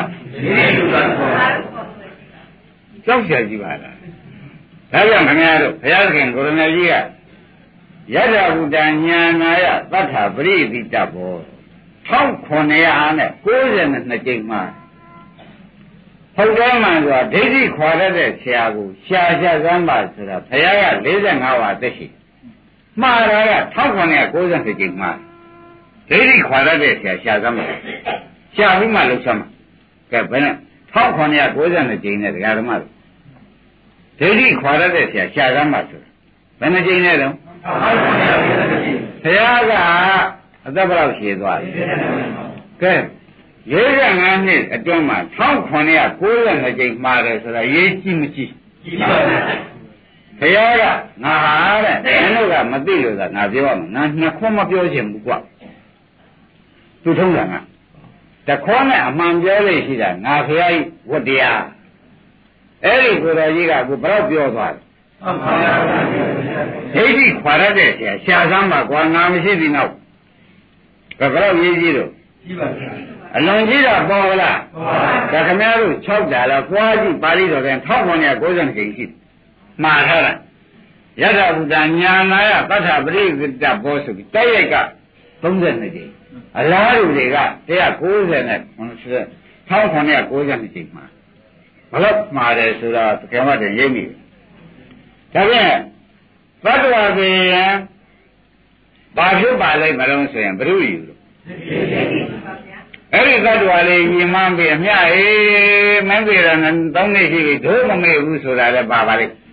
ကြောက်ကြကြည့်ပါလားဒါကြောင့်ခင်ဗျားတို့ဘုရားသခင်ကိုရမကြီးကယတ္ထဘုဒ္ဓညာနာယသတ္ထပရိသီတဘော1992ကြိမ်မှာဟုတ်တယ်မှန်ဆိုတာဒိဋ္ဌိခွာတတ်တဲ့ဆရာကိုရှာစမ်းပါဆိုတာဘုရားက45ဝါသက်ရှိမှားတာက1990ကျင်းမှားဒိဋ္ဌိခွာတတ်တဲ့ဆရာရှာစမ်းပါရှာပြီးမှလှုပ်ရှားမှာကဲဘယ်နဲ့1990ကျင်းနဲ့တရားဓမ္မတို့ဒိဋ္ဌိခွာတတ်တဲ့ဆရာရှာစမ်းပါဆိုတာဘယ်နှကျင်းနဲ့တော့ဘုရားကအသက်ဘယ်လောက်ရှည်သွားလဲကဲ45နှစ်အတွင်းမှာ1992ကျင်းမှားတယ်ဆိုတာရေးကြည့်မကြည့်ကြည့်ပါဘူးဘုရားကငါဟာတဲ့ဘယ်လိုကမသိလို့သာငါပြောရမှာငါနှစ်ခွန်းမပြောချင်ဘူးကွသူထုံးတာကတခွန်းနဲ့အမှန်ပြောလို့ရှိတာငါဘုရားကြီးဝတ္တရားအဲ့ဒီကိုယ်တော်ကြီးကအခုဘယ်တော့ပြောသွားလဲဒိဋ္ဌိခွာရတဲ့ဆရာရှာစမ်းပါကွာငါမရှိသေးတော့ဘယ်တော့ရေးကြည့်တော့ကြည့်ပါဗျာအလွန်ကြီးတာပေါ်လားဒါခင်ဗျားတို့6တာလားပွားကြည့်ပါဠိတော်ပြန်1990ကျင်းရှိမှားထားတာယထာဘုဒ္ဓညာနာယပဋ္ဌပရိသတဘောဆိုပြီးတိုက်ရိုက်က32ကျင်းအလားတူတွေက190နဲ့1990ကျင်းမှာဘလို့မှားတယ်ဆိုတော့တကယ်မှတည်းရိပ်မိဒါပြန်သတ္တဝါတွေရန်ဘာဖြစ်ပါလိမ့်မလို့ဆိုရင်ဘုရုယူလို့အဲ့ဒီသတ္တဝါလေးညီမန်းပြီးအမျှအေးမင်းပြေတာနဲ့3နှစ်ရှိပြီဒုမမေ့ဘူးဆိုတာလည်းပါပါလိမ့်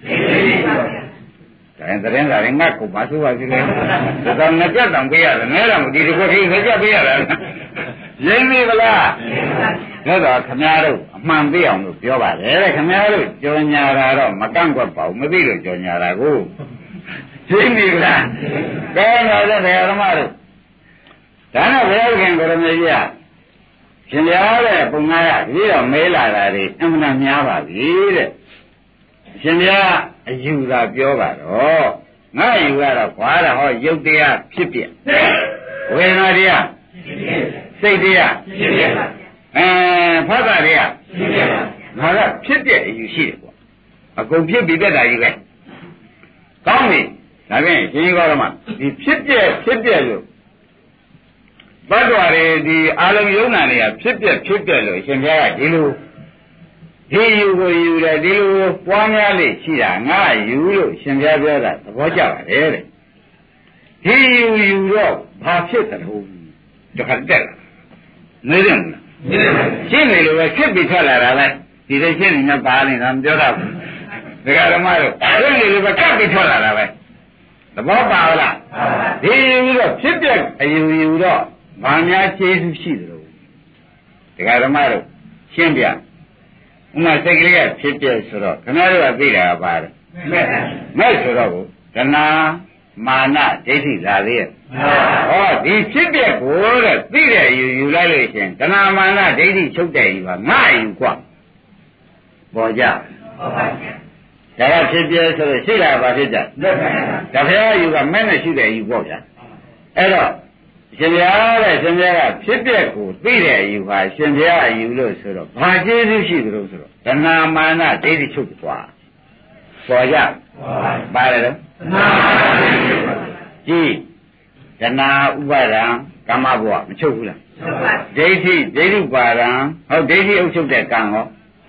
သတင်းစာတွေငတ်ကိုမဆိုးပါသေးတယ်ဒါတော့ငကြက်တောင်ပေးရတယ်နဲတော့ဒီတစ်ခွက်ကြီးငကြက်ပေးရတာရင်းပြီဗလားဒါတော့ခမည်းတော်အမှန်သိအောင်လို့ပြောပါတယ်တဲ့ခမည်းတော်ကြော်ညာတာတော့မကန့်ကွက်ပါဘူးမသိလို့ကြော်ညာတာကိုရင်းပြီဗလားကဲတော့တဲ့ဓမ္မတို့ဒါနဲ့ဘုရားခင်ကိုရမေကြီးရှင်ပြားတဲ့ပုံငါရဒီတော့မဲလာတာတွေအမှန်များပါပြီတဲ့ရှင်ပြားအယူသာပြောပါတော့ငါယူရတော့ခွာတာဟောရုပ်တရားဖြစ်ပြဝေဒနာတရားစိတ်တရားဖတ်တာတရားငါကဖြစ်တဲ့အယူရှိတယ်ကွာအကုန်ဖြစ်ပြီးတတ်တာကြီးပဲကောင်းပြီဒါဖြင့်ရှင်ကြီးကောတော့မှဒီဖြစ်ပြလို့ဘတ်တော်တွေဒီအာလုံးယုံနာတွေကဖြစ်ပြလို့ရှင်ဘုရားကဒီလိုဒီယူကိုယူတယ်ဒီလိုပွားများလေးရှိတာငါယူလို့ရှင်ဘုရားပြောတာသဘောကျပါတယ်တဲ့ဒီယူတော့ဘာဖြစ်တယ်လို့တခါတက်လာနေတယ်မလားရှင်းနေလို့ပဲဖြစ်ပြီးထွက်လာတာပဲဒီလိုရှင်းနေမှပါနေတာမပြောတော့ဘူးဒကာဓမ္မတို့ရှင်းနေလို့ပဲကပ်ပြီးထွက်လာတာပဲသဘောပါလားဒီယူတော့ဖြစ်ပြအယူတော့ဘာများကျေးဇူးရှိတယ်လို့ဒကာဓမ္မတို့ရှင်းပြဥမာစိတ်ကလေးကဖြစ်ပြဆိုတော့ခင်ဗျားတို့ကသိတာကပါတယ်မဲ့ဆိုတော့ကိုတဏှာမာနဒိဋ္ဌိလာသေးရဲ့ဟောဒီဖြစ်ပြကိုတဲ့သိတဲ့ယူလိုက်လို့ရှင်တဏှာမာနဒိဋ္ဌိချုပ်တဲ့ယူပါငါယူกว่าပေါ်ကြဟုတ်ပါဘူးဒါကဖြစ်ပြဆိုတော့ရှိတာဘာဖြစ်ကြဒါဖရာယူကမဲ့နဲ့ရှိတဲ့ယူပေါ့ဗျာအဲ့တော့ရှင်ဘုရားတဲ့ရှင်ဘုရားကဖြစ်ပြက်ကိုသိတဲ့အယူဟာရှင်ဘုရားအယူလို့ဆိုတော့ဘာကျေးဇူးရှိသလဲဆိုတော့တဏှာမာနဒိဋ္ဌိချုပ်သွားပေါ်ကြပါတယ်လို့တဏှာကြည့်တဏှာဥပါဒံကာမဘဝမချုပ်ဘူးလားဒိဋ္ဌိပါဒံဟုတ်ဒိဋ္ဌိအုပ်ချုပ်တဲ့ကံရော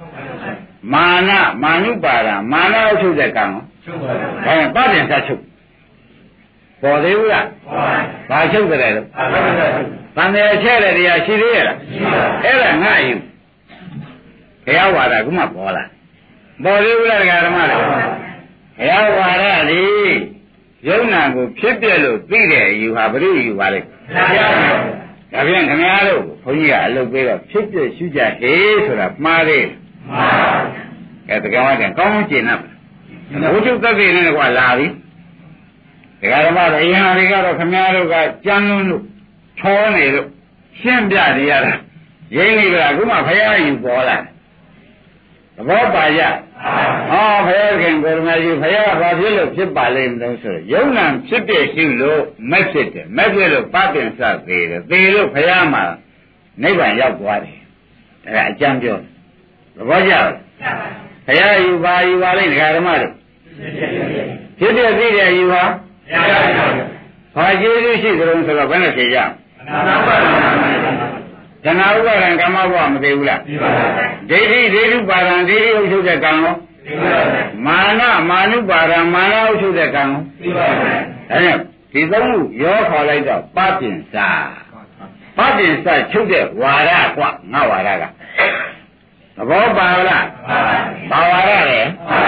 မာနုပါဒံမာနအုပ်ချုပ်တဲ့ကံရောချုပ်ပါဘူးဒါရင်ပဋ္ဌာန်းချုပ်ပေါ်သေးဘူးလားဘာချုပ်ကြတယ်လို့တန်တယ်ချဲ့တဲ့တရားရှိသေးရဲ့လားအဲ့ဒါငါယူဘုရားဝါဒကမှပေါ်လာပေါ်သေးဘူးလားဓမ္မတွေဘုရားဝါဒလေယုံနာကိုဖြစ်ပြလို့သိတဲ့အယူဟာဘယ်လိုယူပါလဲဒါပြန်ခင်ဗျားတို့ဘုန်းကြီးကအလုပ်ပေးတော့ဖြစ်ပြရှုကြဟေးဆိုတာမှားသေးမှားအဲတကယ်မှကောင်းကျင်납ဘုချုပ်သက်သေနဲ့ကွာလာပြီဒကာဓမ္မတွေအရင်တွေကတော့ခမည်းတော်ကကြမ်းလုံးလို့ချောနေလို့ရှင်းပြနေရတာရင်းနေကြအခုမှဘုရားယူပေါ်လာသဘောပါရဟောဘုရားခင်ကိုရမကြီးဘုရားဘာဖြစ်လို့ဖြစ်ပါလိမ့်မလို့ဆိုတော့ယုံနာဖြစ်ပြရှိလို့မက်ဖြစ်တယ်မက်ဖြစ်လို့ပပင်စသေးတယ်သေလို့ဘုရားမှာနိဗ္ဗာန်ရောက်သွားတယ်ဒါကအကျမ်းပြောသဘောကျလားဘုရားယူပါလိမ့်ဒကာဓမ္မတို့ဖြစ်ပြသိတဲ့ယူပါဘာကျေးဇူးရှိကြုံဆိုတော့ဘယ်နဲ့ဖြေကြတဏှာဥပါဒံကာမဘဝမသိဘူးလားဒိဋ္ဌိဒိဋ္ဌုပါဒံဒိဋ္ဌိဥထုတ်တဲ့ကံရောမာနမာနုပါဒံမာနဥထုတ်တဲ့ကံရောဒါကြောင့်ဒီသုံးခုရောခေါ်လိုက်တော့ပပင်စာပပင်စာချုပ်တဲ့ဝါရကွငါဝါရကသဘောပါလားပါဝါရလေ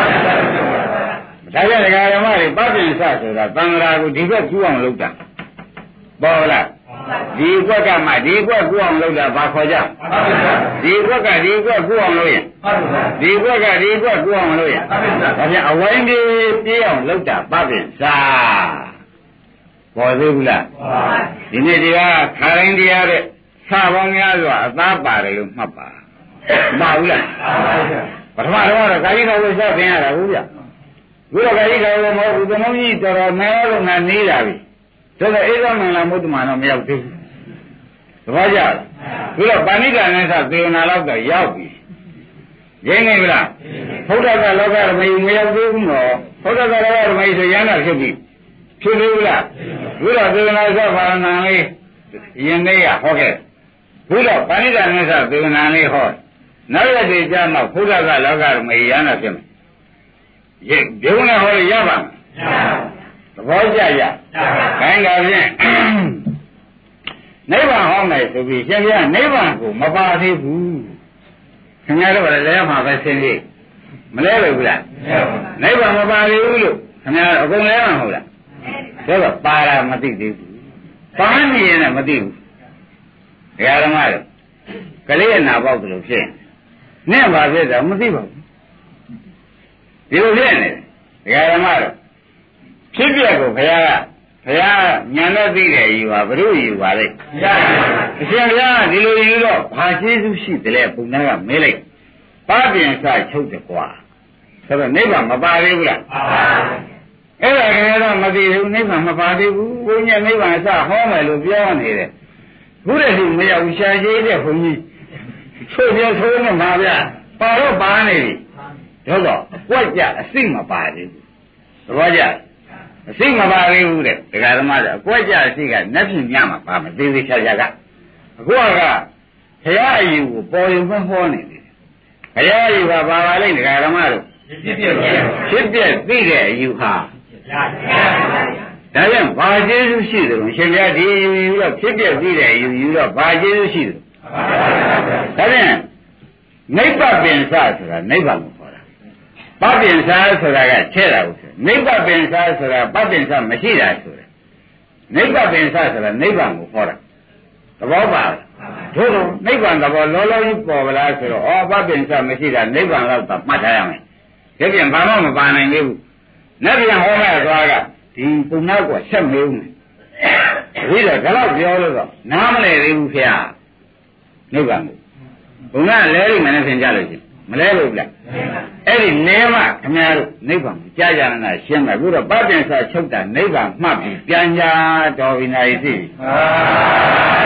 ဒါကြောင့်ဒကာဓမ္မတွေပပင်စာဆိုတာသံဃာကိုဒီဘက်ကူအောင်လုပ်တာပေါ်လားဒီကွက်ကမှဒီကွက်ကူအောင်လုပ်တာဘာခေါ်ကြဒီကွက်ကဒီကွက်ကူအောင်လုပ်ရင်ဒီကွက်ကဒီကွက်ကူအောင်လုပ်ရင်ဒါပြန်အဝိုင်းကြီးပြေးအောင်လုပ်တာပပင်စာပေါ်သေးဘူးလားဒီနေ့တရားခါတိုင်းတရားတဲ့စာပေါင်းများစွာအသားပါတယ်လို့မှတ်ပါမဟုတ်လားပထမတော့ကာယိကဝိသသင်ရတာဟုတ်ဗျဘုရားကာယိကဝိမဟုတ်ဘူးသမုံကြီးတော်တော်မဲလို့ငါနေတာပြီဒါဆိုဧကမင်္ဂလာမုဒ္ဓမာတော့မရောက်သေးဘူးသဘောကျလားပြီးတော့ပါဏိကနဲ့သသေနာတော့ရောက်ပြီရင်းနေပြီလားဘုရားကလောကရမေမရောက်သေးဘူးနော်ဘုရားကလောကရမေဆိုရဟန္တာဖြစ်ပြီဖြစ်သေးဘူးလားဘုရားသေနာသဘာဝနာလေးယင်နေရဟောခဲ့ဘုရားပါဏိကနဲ့သသေနာလေးဟောနောက်ရတဲ့ကြာမှဘုရားကလောကရမေရဟန္တာဖြစ်မယ်ဒီုံနဲ့ဟောရပါမယ်သဘောကျကြခိုင်းတာဖြင့်နိဗ္ဗာန်ဟောမယ်ဆိုပြီးရှင်ပြနိဗ္ဗာန်ကိုမပါသေးဘူးခင်ဗျားတို့ကလည်းလဲမှာပဲဆင်းသေးမလဲဘူးလားနိဗ္ဗာန်မပါသေးဘူးလို့ခင်ဗျားတို့အကုန်လဲမှာမဟုတ်လားဒါတော့ပါတာမသိသေးဘူးပါနေရင်လည်းမသိဘူးဒကာဓမ္မတို့ကလေးရနာပေါက်တယ်လို့ဖြစ်နဲ့ပါဖြစ်တာမသိပါဘူးဒီလိုဖြစ်နေဒကာဓမ္မတို့ဖြစ်ပြကိုဘုရားညာနဲ့သိတယ်ယူပါဘုရုယူပါလေအရှင်ဘုရားဒီလိုယူတော့ဘာကျေးဇူးရှိတယ်လဲဘုရားကမေးလိုက်ပပင်စချုပ်တယ်ကွာဆိုတော့နိဗ္ဗာန်မပါသေးဘူးလားအဲ့ဒါကတော့မသိဘူးနိဗ္ဗာန်မပါသေးဘူးဘုညာနိဗ္ဗာန်စဟောမယ်လို့ပြောနေတယ်ဘုရားရှင်မရောက်ရှားကြီးတဲ့ဘုန်းကြီးချုပ်ပြဆိုးနေမှာဗျပါတော့ပါနေပြီတော့ကွက်ကြအစိမ့်မပါသေးဘူးသဘောကျအစိမ့်မပါသေးဘူးတဲ့ဒကာဓမ္မကအကွက်ကြအစိကနတ်ပြည်ညမှာပါမသေးသေးချာချာကအခုကဘုရားအယူကိုပေါ်ရင်မဟောနေတယ်ဘုရားအယူကပါပါလိမ့်ဒကာဓမ္မတို့ဖြစ်ပြသိတဲ့အယူဟာဒါကြောင့်ဘာကျေးဇူးရှိတယ်လို့ရှင်ပြဒီယူတော့ဖြစ်ပြသိတဲ့အယူယူတော့ဘာကျေးဇူးရှိတယ်ဒါဖြင့်နိဗ္ဗာန်ပင်စဆိုတာနိဗ္ဗာန်ကိုခေါ်တာပပင်စဆိုတာကချဲ့တာကိုနိဗ္ဗာန်ပင်စဆိုတာပပင်စမရှိတာဆိုတယ်နိဗ္ဗာန်ပင်စဆိုတာနိဗ္ဗာန်ကိုခေါ်တာသဘောပါလားတို့တော့နိဗ္ဗာန်သဘောလောလောကြီးပေါ်ပါလားဆိုတော့ဩပပင်စမရှိတာနိဗ္ဗာန်တော့မှတ်ထားရမယ်ဒါပြန်ဘာမှမပါနိုင်သေးဘူးနတ်ပြန်ဟောမဲ့သွားကဒီပုံနောက်ကဆက်မေးဦးမယ်ဒီတော့ဒါတော့ပြောလို့တော့နားမလဲသေးဘူးခင်ဗျာနိဗ္ဗာန်ကိုဘုံကလဲလိမ့်မယ်နဲ့သင်ကြလို့ရှိရင်မလဲလို့လားအဲ့ဒီနေမှခင်ဗျားတို့နိဗ္ဗာန်ကိုကြားကြနာရှင်းမယ်အခုတော့ပပင်စချုပ်တာနိဗ္ဗာန်မှတ်ပြီးပြန်ကြတော်ပြီနာရီသိပြီ